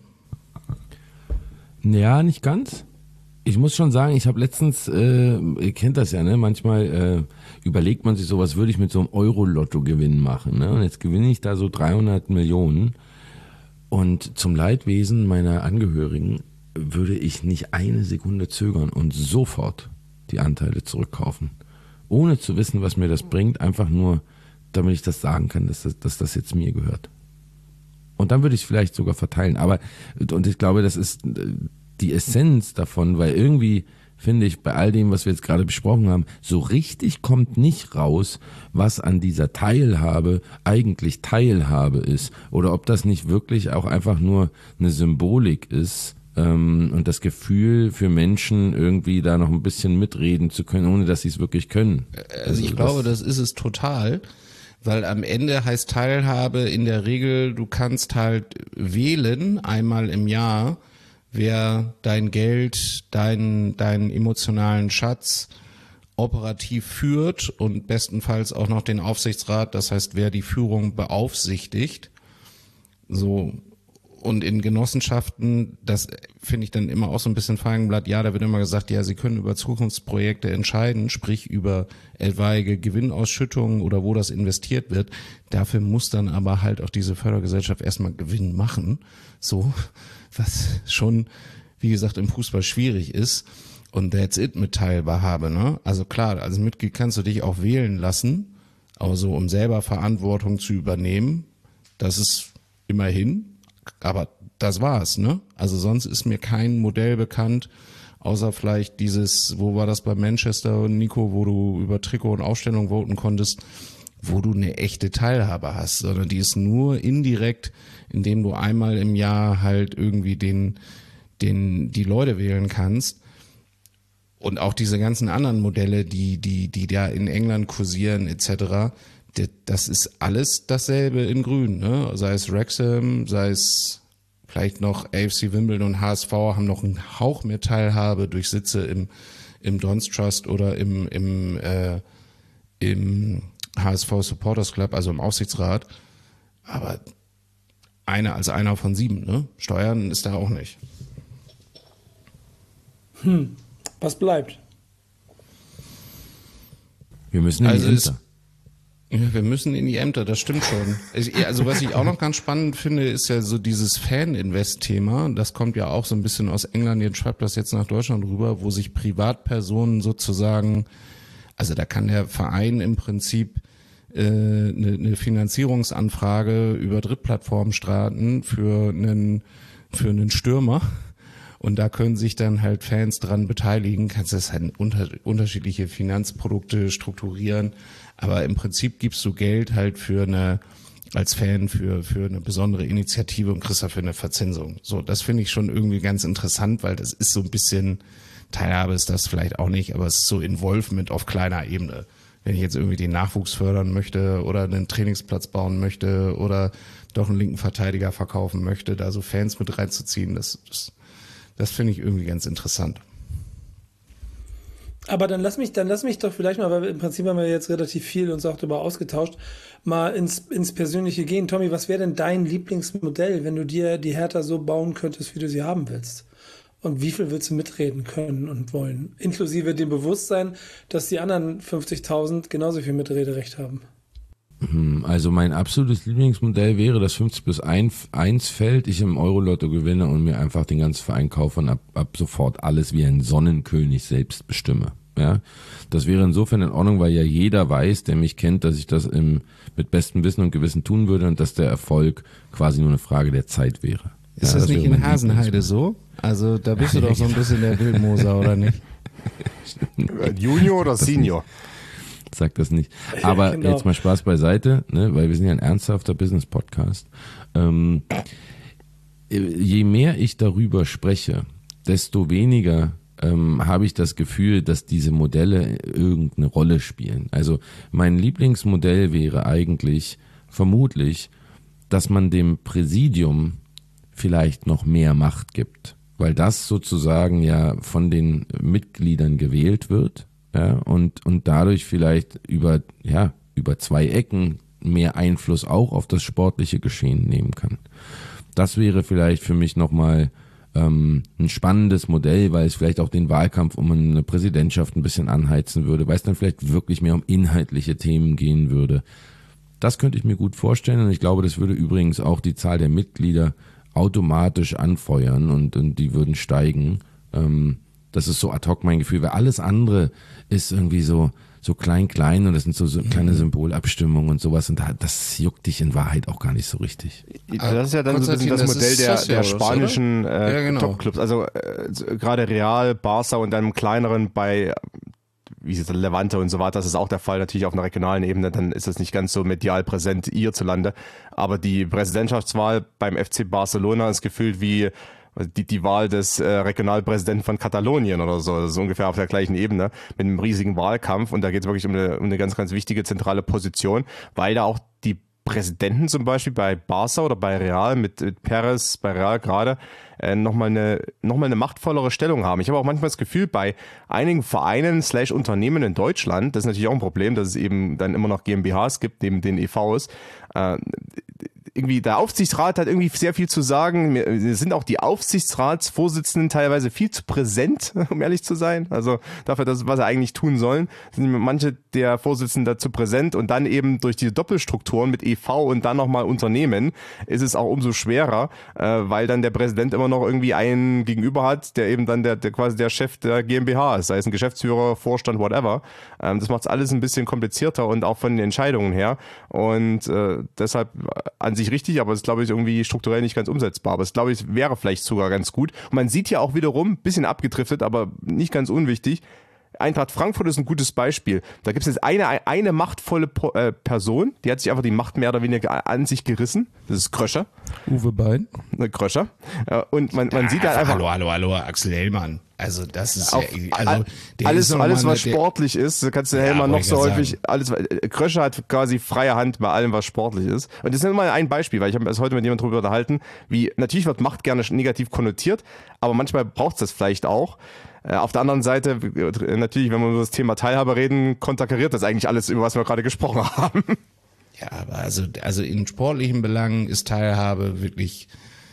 S11: Ja, nicht ganz. Ich muss schon sagen, ich habe letztens, äh, ihr kennt das ja, ne? Manchmal äh, überlegt man sich so, was würde ich mit so einem Euro-Lotto-Gewinn machen, ne? Und jetzt gewinne ich da so dreihundert Millionen und zum Leidwesen meiner Angehörigen würde ich nicht eine Sekunde zögern und sofort die Anteile zurückkaufen, ohne zu wissen, was mir das bringt, einfach nur, damit ich das sagen kann, dass das, dass das jetzt mir gehört. Und dann würde ich es vielleicht sogar verteilen, aber und ich glaube, das ist die Essenz davon, weil irgendwie finde ich bei all dem, was wir jetzt gerade besprochen haben, so richtig kommt nicht raus, was an dieser Teilhabe eigentlich Teilhabe ist oder ob das nicht wirklich auch einfach nur eine Symbolik ist ähm, und das Gefühl für Menschen irgendwie da noch ein bisschen mitreden zu können, ohne dass sie es wirklich können.
S10: Also ich glaube, das ist es total, weil am Ende heißt Teilhabe in der Regel, du kannst halt wählen einmal im Jahr, wer dein Geld, deinen deinen emotionalen Schatz operativ führt und bestenfalls auch noch den Aufsichtsrat, das heißt, wer die Führung beaufsichtigt. So, und in Genossenschaften, das finde ich dann immer auch so ein bisschen Feigenblatt, ja, da wird immer gesagt, ja, sie können über Zukunftsprojekte entscheiden, sprich über etwaige Gewinnausschüttungen oder wo das investiert wird. Dafür muss dann aber halt auch diese Fördergesellschaft erstmal Gewinn machen, so, was schon, wie gesagt, im Fußball schwierig ist. Und that's it mit Teilhabe, ne? Also klar, als Mitglied kannst du dich auch wählen lassen, aber so, um selber Verantwortung zu übernehmen, das ist immerhin, aber das war's, ne? Also sonst ist mir kein Modell bekannt, außer vielleicht dieses, wo war das bei Manchester, Nico, wo du über Trikot und Aufstellung voten konntest, wo du eine echte Teilhabe hast, sondern die ist nur indirekt, indem du einmal im Jahr halt irgendwie den, den, die Leute wählen kannst. Und auch diese ganzen anderen Modelle, die, die, die da in England kursieren, et cetera, das ist alles dasselbe in Grün, ne? Sei es Wrexham, sei es vielleicht noch A F C Wimbledon und H S V haben noch einen Hauch mehr Teilhabe durch Sitze im, im Dons Trust oder im, im, äh, im H S V Supporters Club, also im Aufsichtsrat. Aber einer als einer von sieben, ne? Steuern ist da auch nicht.
S9: Hm. Was bleibt?
S11: Wir müssen in
S10: also
S11: die Ämter.
S10: Ist, ja, wir müssen in die Ämter, das stimmt schon. Also was ich auch noch ganz spannend finde, ist ja so dieses Fan-Invest-Thema. Das kommt ja auch so ein bisschen aus England, jetzt schreibt das jetzt nach Deutschland rüber, wo sich Privatpersonen sozusagen, also da kann der Verein im Prinzip äh, eine, eine Finanzierungsanfrage über Drittplattformen starten für einen, für einen Stürmer. Und da können sich dann halt Fans dran beteiligen, kannst das halt unter, unterschiedliche Finanzprodukte strukturieren, aber im Prinzip gibst du Geld halt für eine, als Fan für, für eine besondere Initiative und kriegst dafür eine Verzinsung. So, das finde ich schon irgendwie ganz interessant, weil das ist so ein bisschen, Teilhabe ist das vielleicht auch nicht, aber es ist so Involvement auf kleiner Ebene. Wenn ich jetzt irgendwie den Nachwuchs fördern möchte oder einen Trainingsplatz bauen möchte oder doch einen linken Verteidiger verkaufen möchte, da so Fans mit reinzuziehen, das, das Das finde ich irgendwie ganz interessant.
S9: Aber dann lass mich, dann lass mich doch vielleicht mal, weil im Prinzip haben wir jetzt relativ viel uns auch darüber ausgetauscht, mal ins, ins Persönliche gehen. Tommy, was wäre denn dein Lieblingsmodell, wenn du dir die Hertha so bauen könntest, wie du sie haben willst? Und wie viel willst du mitreden können und wollen? Inklusive dem Bewusstsein, dass die anderen fünfzigtausend genauso viel Mitrederecht haben.
S11: Also mein absolutes Lieblingsmodell wäre das fünfzig plus eins Feld, ich im Euro-Lotto gewinne und mir einfach den ganzen Verein kaufe und ab, ab sofort alles wie ein Sonnenkönig selbst bestimme. Ja, das wäre insofern in Ordnung, weil ja jeder weiß, der mich kennt, dass ich das im, mit bestem Wissen und Gewissen tun würde und dass der Erfolg quasi nur eine Frage der Zeit wäre.
S10: Ist ja, das, das nicht in Hasenheide so? Also da bist du doch so ein bisschen der Wildmoser, oder nicht?
S4: Junior oder Senior?
S11: Sag das nicht. Aber
S9: genau.
S11: Jetzt mal Spaß beiseite, ne, weil wir sind ja ein ernsthafter Business-Podcast. Ähm, je mehr ich darüber spreche, desto weniger ähm, habe ich das Gefühl, dass diese Modelle irgendeine Rolle spielen. Also mein Lieblingsmodell wäre eigentlich vermutlich, dass man dem Präsidium vielleicht noch mehr Macht gibt, weil das sozusagen ja von den Mitgliedern gewählt wird. Ja, und, und dadurch vielleicht über, ja, über zwei Ecken mehr Einfluss auch auf das sportliche Geschehen nehmen kann. Das wäre vielleicht für mich nochmal ähm, ein spannendes Modell, weil es vielleicht auch den Wahlkampf um eine Präsidentschaft ein bisschen anheizen würde, weil es dann vielleicht wirklich mehr um inhaltliche Themen gehen würde. Das könnte ich mir gut vorstellen und ich glaube, das würde übrigens auch die Zahl der Mitglieder automatisch anfeuern und, und die würden steigen. Ähm, Das ist so ad hoc mein Gefühl, weil alles andere ist irgendwie so so klein, klein und das sind so, so kleine Symbolabstimmungen und sowas und das juckt dich in Wahrheit auch gar nicht so richtig.
S4: Das ist ja dann so ein bisschen das Modell der, der spanischen äh, ja, genau. Topclubs, also äh, gerade Real, Barca und dann im kleineren bei wie ist es, Levante und so weiter, das ist auch der Fall natürlich auf einer regionalen Ebene, dann ist das nicht ganz so medial präsent hierzulande, aber die Präsidentschaftswahl beim F C Barcelona ist gefühlt wie Die, die Wahl des äh, Regionalpräsidenten von Katalonien oder so, das ist ungefähr auf der gleichen Ebene mit einem riesigen Wahlkampf und da geht es wirklich um eine, um eine ganz, ganz wichtige zentrale Position, weil da auch die Präsidenten zum Beispiel bei Barca oder bei Real, mit, mit Perez bei Real gerade, äh, nochmal eine, noch mal eine machtvollere Stellung haben. Ich habe auch manchmal das Gefühl, bei einigen Vereinen slash Unternehmen in Deutschland, das ist natürlich auch ein Problem, dass es eben dann immer noch GmbHs gibt, neben den E Vs, äh, irgendwie der Aufsichtsrat hat irgendwie sehr viel zu sagen. Wir sind auch die Aufsichtsratsvorsitzenden teilweise viel zu präsent, um ehrlich zu sein. Also dafür, dass, was sie eigentlich tun sollen, sind manche der Vorsitzenden dazu präsent und dann eben durch diese Doppelstrukturen mit E V und dann nochmal Unternehmen ist es auch umso schwerer, äh, weil dann der Präsident immer noch irgendwie einen gegenüber hat, der eben dann der, der quasi der Chef der GmbH ist, sei es ein Geschäftsführer, Vorstand, whatever. Ähm, das macht es alles ein bisschen komplizierter und auch von den Entscheidungen her und äh, deshalb an sich richtig, aber es ist, glaube ich, irgendwie strukturell nicht ganz umsetzbar. Aber es, glaube ich, wäre vielleicht sogar ganz gut. Und man sieht ja auch wiederum, bisschen abgedriftet, aber nicht ganz unwichtig, Eintracht Frankfurt ist ein gutes Beispiel. Da gibt es jetzt eine, eine machtvolle äh, Person, die hat sich einfach die Macht mehr oder weniger an sich gerissen. Das ist Kröscher.
S10: Uwe Bein.
S4: Kröscher. Und man, man sieht halt einfach...
S10: Hallo, hallo, hallo, Axel Hellmann. Also das ist
S4: auf,
S10: ja... Also der
S4: alles,
S10: ist
S4: alles was
S10: der,
S4: sportlich ist, kannst du ja, Hellmann noch so häufig... Sagen. Alles, Kröscher hat quasi freie Hand bei allem, was sportlich ist. Und das ist mal ein Beispiel, weil ich habe mich heute mit jemandem darüber unterhalten, wie natürlich wird Macht gerne negativ konnotiert, aber manchmal braucht es das vielleicht auch. Auf der anderen Seite, natürlich, wenn wir über das Thema Teilhabe reden, konterkariert das eigentlich alles, über was wir gerade gesprochen haben.
S10: Ja, aber also, also in sportlichen Belangen ist Teilhabe wirklich,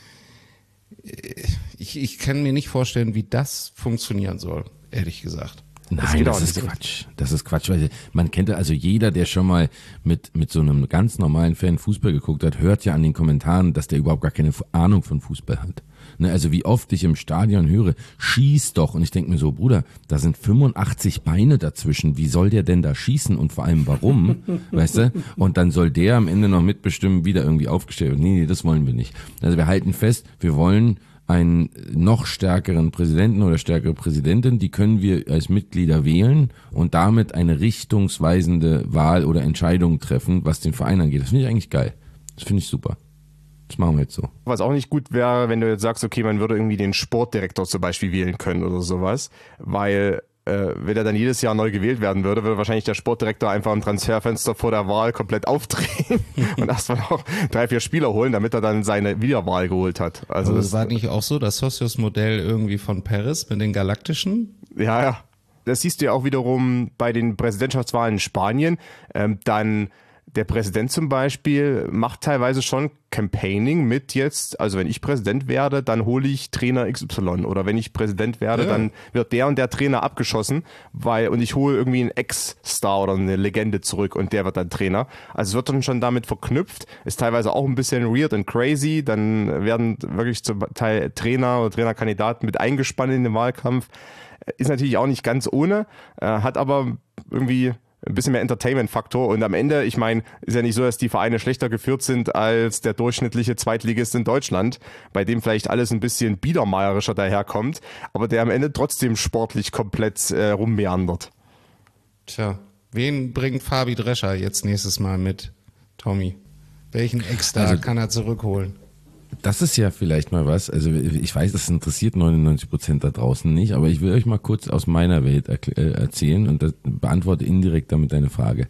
S10: ich, ich kann mir nicht vorstellen, wie das funktionieren soll, ehrlich gesagt.
S11: Nein, das, das ist Quatsch. Das ist Quatsch, weil man kennt, also jeder, der schon mal mit mit so einem ganz normalen Fan Fußball geguckt hat, hört ja an den Kommentaren, dass der überhaupt gar keine Ahnung von Fußball hat. Ne, also wie oft ich im Stadion höre, schieß doch. Und ich denke mir so, Bruder, da sind fünfundachtzig Beine dazwischen. Wie soll der denn da schießen und vor allem warum? Weißt du? Und dann soll der am Ende noch mitbestimmen, wie der irgendwie aufgestellt wird. Nee, nee, das wollen wir nicht. Also wir halten fest, wir wollen einen noch stärkeren Präsidenten oder stärkere Präsidentin, die können wir als Mitglieder wählen und damit eine richtungsweisende Wahl oder Entscheidung treffen, was den Verein angeht. Das finde ich eigentlich geil. Das finde ich super. Das machen wir jetzt so.
S4: Was auch nicht gut wäre, wenn du jetzt sagst, okay, man würde irgendwie den Sportdirektor zum Beispiel wählen können oder sowas, weil äh, wenn er dann jedes Jahr neu gewählt werden würde, würde wahrscheinlich der Sportdirektor einfach im Transferfenster vor der Wahl komplett aufdrehen und erstmal noch drei, vier Spieler holen, damit er dann seine Wiederwahl geholt hat. Also
S10: das,
S4: das
S10: war nicht auch so, das Socios-Modell irgendwie von Perez mit den Galaktischen?
S4: Ja, ja. Das siehst du ja auch wiederum bei den Präsidentschaftswahlen in Spanien. Ähm, dann der Präsident zum Beispiel macht teilweise schon Campaigning mit jetzt, also wenn ich Präsident werde, dann hole ich Trainer X Y oder wenn ich Präsident werde, ja. dann wird der und der Trainer abgeschossen, weil und ich hole irgendwie einen Ex-Star oder eine Legende zurück und der wird dann Trainer. Also es wird dann schon damit verknüpft, ist teilweise auch ein bisschen weird und crazy, dann werden wirklich zum Teil Trainer oder Trainerkandidaten mit eingespannt in den Wahlkampf. Ist natürlich auch nicht ganz ohne, hat aber irgendwie ein bisschen mehr Entertainment-Faktor und am Ende, ich meine, ist ja nicht so, dass die Vereine schlechter geführt sind als der durchschnittliche Zweitligist in Deutschland, bei dem vielleicht alles ein bisschen biedermeierischer daherkommt, aber der am Ende trotzdem sportlich komplett äh, rummeandert.
S10: Tja, wen bringt Fabi Drescher jetzt nächstes Mal mit, Tommy? Welchen Ex-Star also, kann er zurückholen?
S11: Das ist ja vielleicht mal was, also ich weiß, das interessiert neunundneunzig Prozent da draußen nicht, aber ich will euch mal kurz aus meiner Welt erzählen und das beantworte indirekt damit deine Frage.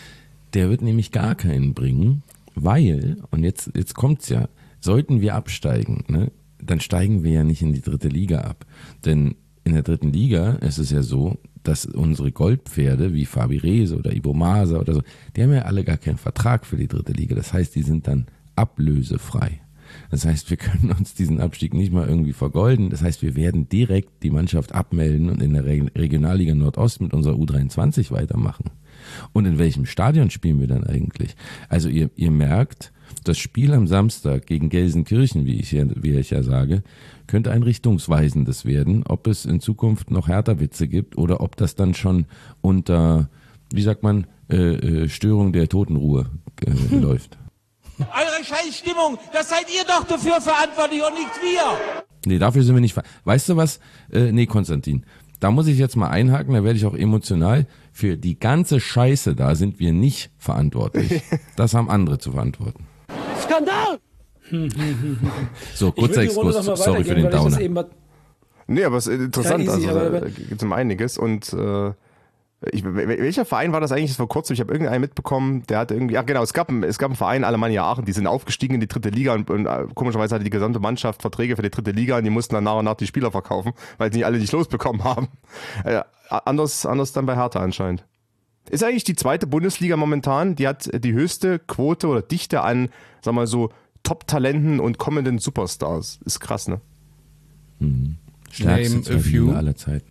S11: Der wird nämlich gar keinen bringen, weil, und jetzt, jetzt kommt's ja, sollten wir absteigen, ne, dann steigen wir ja nicht in die dritte Liga ab. Denn in der dritten Liga ist es ja so, dass unsere Goldpferde wie Fabi Rehse oder Ibo Maser oder so, die haben ja alle gar keinen Vertrag für die dritte Liga. Das heißt, die sind dann ablösefrei. Das heißt, wir können uns diesen Abstieg nicht mal irgendwie vergolden. Das heißt, wir werden direkt die Mannschaft abmelden und in der Regionalliga Nordost mit unserer U dreiundzwanzig weitermachen. Und in welchem Stadion spielen wir dann eigentlich? Also ihr, ihr merkt, das Spiel am Samstag gegen Gelsenkirchen, wie ich, ja, wie ich ja sage, könnte ein richtungsweisendes werden, ob es in Zukunft noch Hertha-Witze gibt oder ob das dann schon unter, wie sagt man, äh, Störung der Totenruhe äh, läuft.
S3: Eure Scheißstimmung, das seid ihr doch dafür verantwortlich und nicht wir.
S11: Nee, dafür sind wir nicht ver- Weißt du was? Äh, nee, Konstantin, da muss ich jetzt mal einhaken, da werde ich auch emotional. Für die ganze Scheiße da sind wir nicht verantwortlich. Das haben andere zu verantworten.
S3: Skandal!
S11: So, kurzer Exkurs, sorry für den Downer.
S4: Nee, aber es ist interessant, ja, easy, also da gibt es um einiges und äh, Ich, welcher Verein war das eigentlich vor kurzem? Ich habe irgendeinen mitbekommen, der hat irgendwie, ja genau, es gab, es gab einen Verein, Alemannia Aachen, die sind aufgestiegen in die dritte Liga und, und komischerweise hatte die gesamte Mannschaft Verträge für die dritte Liga und die mussten dann nach und nach die Spieler verkaufen, weil die nicht alle nicht losbekommen haben. Äh, anders, anders dann bei Hertha anscheinend. Ist eigentlich die zweite Bundesliga momentan, die hat die höchste Quote oder Dichte an, sag mal so, Top-Talenten und kommenden Superstars. Ist krass, ne?
S11: Mhm. Stärkste zweite Liga aller Zeiten.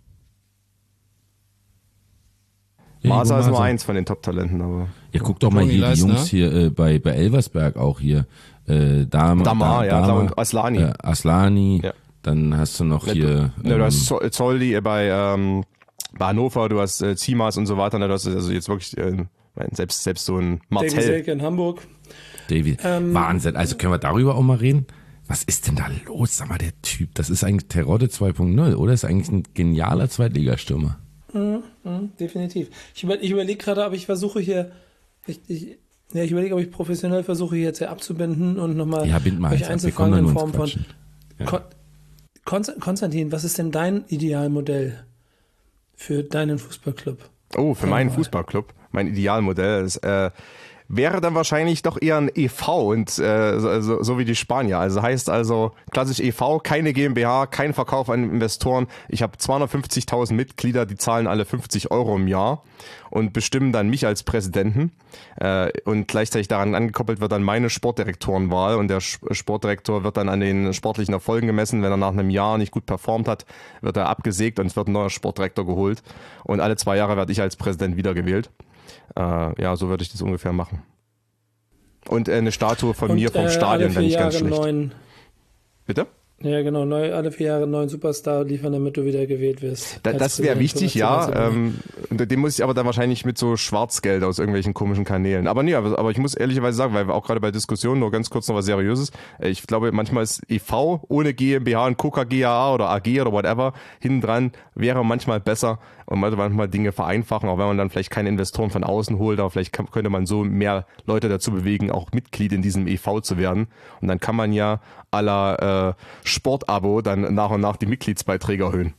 S4: Masa ist nur eins von den Top-Talenten, aber.
S11: Ja, guck doch mal hier die Jungs hier äh, bei, bei Elversberg auch hier. Äh, Dama,
S4: Damar,
S11: da,
S4: ja,
S11: Dama,
S4: und Aslani.
S11: Äh, Aslani,
S4: ja.
S11: Dann hast du noch
S4: ja,
S11: hier.
S4: Du, ähm, du hast Zoldi bei, ähm, bei Hannover, du hast äh, Zimas und so weiter. Du hast also jetzt wirklich äh, selbst, selbst so ein Marcel.
S9: David Selke in Hamburg.
S11: David, ähm, Wahnsinn. Also können wir darüber auch mal reden? Was ist denn da los? Sag mal, der Typ, das ist eigentlich Terodde zwei Punkt null, oder? Ist eigentlich ein genialer Zweitligastürmer.
S9: Mhm, mh, definitiv. Ich, über, ich überlege gerade, ob ich versuche hier, ich, ich, ja, ich überlege, ob ich professionell versuche hier jetzt hier abzubinden und nochmal
S11: ja, bind mal
S9: euch einzufangen in Form von
S11: ja.
S9: Kon Konstantin, was ist denn dein Idealmodell für deinen Fußballclub?
S4: Oh, für meinen Fußballclub. Mein Idealmodell ist, äh, wäre dann wahrscheinlich doch eher ein E V und äh, so, so wie die Spanier. Also heißt also klassisch E V, keine GmbH, kein Verkauf an Investoren. Ich habe zweihundertfünfzigtausend Mitglieder, die zahlen alle fünfzig Euro im Jahr und bestimmen dann mich als Präsidenten. Äh, und gleichzeitig daran angekoppelt wird dann meine Sportdirektorenwahl und der Sportdirektor wird dann an den sportlichen Erfolgen gemessen. Wenn er nach einem Jahr nicht gut performt hat, wird er abgesägt und es wird ein neuer Sportdirektor geholt. Und alle zwei Jahre werde ich als Präsident wiedergewählt. Äh, ja, so würde ich das ungefähr machen. Und äh, eine Statue von
S9: und,
S4: mir vom
S9: äh,
S4: Stadion, wenn nicht ganz schlecht.
S9: Neuen,
S4: Bitte?
S9: Ja, genau. Neu, alle vier Jahre einen neuen Superstar liefern, damit du wieder gewählt wirst.
S4: Da, das wäre wichtig, ja. Ähm, den muss ich aber dann wahrscheinlich mit so Schwarzgeld aus irgendwelchen komischen Kanälen. Aber nee, aber, aber ich muss ehrlicherweise sagen, weil wir auch gerade bei Diskussionen, nur ganz kurz noch was Seriöses. Ich glaube, manchmal ist E V ohne GmbH und Coca G A A oder A G oder whatever hinten dran wäre manchmal besser und manchmal Dinge vereinfachen, auch wenn man dann vielleicht keine Investoren von außen holt, aber vielleicht kann, könnte man so mehr Leute dazu bewegen, auch Mitglied in diesem E V zu werden. Und dann kann man ja à la äh, Sportabo dann nach und nach die Mitgliedsbeiträge erhöhen.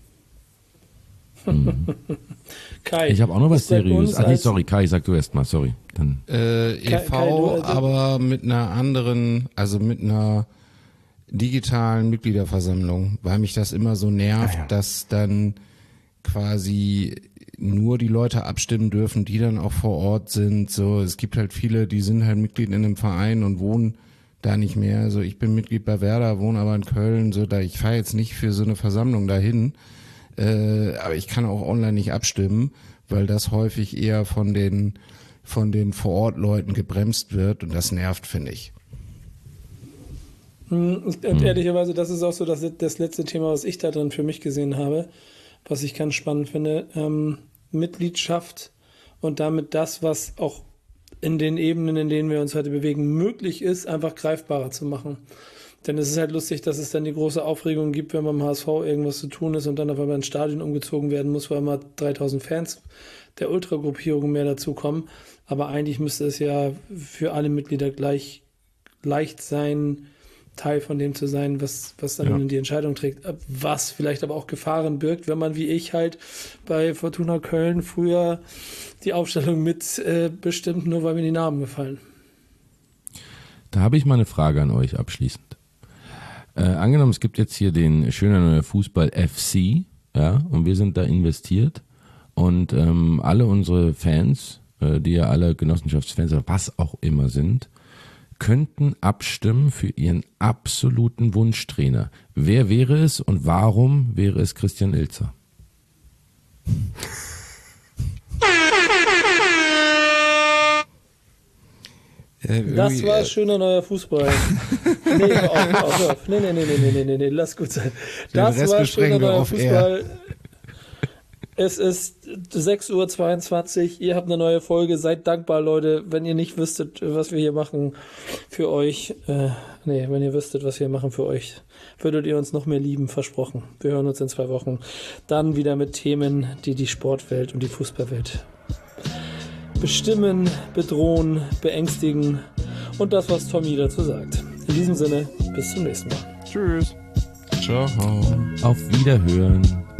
S11: Mhm. Kai, ich habe auch noch was Seriöses. Ah, nee, sorry, Kai, sag du erst mal, sorry. Dann.
S10: Äh, E V, Kai, du, also aber mit einer anderen, also mit einer digitalen Mitgliederversammlung, weil mich das immer so nervt, ja, ja. dass dann quasi nur die Leute abstimmen dürfen, die dann auch vor Ort sind. So, es gibt halt viele, die sind halt Mitglied in einem Verein und wohnen da nicht mehr. Also ich bin Mitglied bei Werder, wohne aber in Köln. So, da ich fahre jetzt nicht für so eine Versammlung dahin, äh, aber ich kann auch online nicht abstimmen, weil das häufig eher von den von den Vor-Ort-Leuten gebremst wird und das nervt, finde ich.
S9: Und ehrlicherweise, das ist auch so das, das letzte Thema, was ich da drin für mich gesehen habe, was ich ganz spannend finde. Ähm, Mitgliedschaft und damit das, was auch in den Ebenen, in denen wir uns heute bewegen, möglich ist, einfach greifbarer zu machen. Denn es ist halt lustig, dass es dann die große Aufregung gibt, wenn beim H S V irgendwas zu tun ist und dann auf einmal ein Stadion umgezogen werden muss, weil mal dreitausend Fans der Ultragruppierung mehr dazukommen. Aber eigentlich müsste es ja für alle Mitglieder gleich leicht sein, Teil von dem zu sein, was, was dann ja. die Entscheidung trägt. Was vielleicht aber auch Gefahren birgt, wenn man wie ich halt bei Fortuna Köln früher die Aufstellung mit äh, bestimmt, nur weil mir die Namen gefallen.
S11: Da habe ich mal eine Frage an euch abschließend. Äh, angenommen, es gibt jetzt hier den schönen neuen Fußball F C, ja, und wir sind da investiert und ähm, alle unsere Fans, äh, die ja alle Genossenschaftsfans oder was auch immer sind, könnten abstimmen für ihren absoluten Wunschtrainer. Wer wäre es und warum wäre es Christian Ilzer?
S9: Das war schöner neuer Fußball. Nee, hör auf, hör auf, hör auf. Nee, nee, nee, nee, nee, nee, nee, lass gut sein. Das war schöner neuer Fußball. Es ist sechs Uhr zweiundzwanzig, ihr habt eine neue Folge, seid dankbar, Leute, wenn ihr nicht wüsstet, was wir hier machen für euch, äh, nee, wenn ihr wüsstet, was wir machen für euch, würdet ihr uns noch mehr lieben, versprochen. Wir hören uns in zwei Wochen dann wieder mit Themen, die die Sportwelt und die Fußballwelt bestimmen, bedrohen, beängstigen und das, was Tommy dazu sagt. In diesem Sinne, bis zum nächsten Mal.
S4: Tschüss.
S11: Ciao. Auf Wiederhören.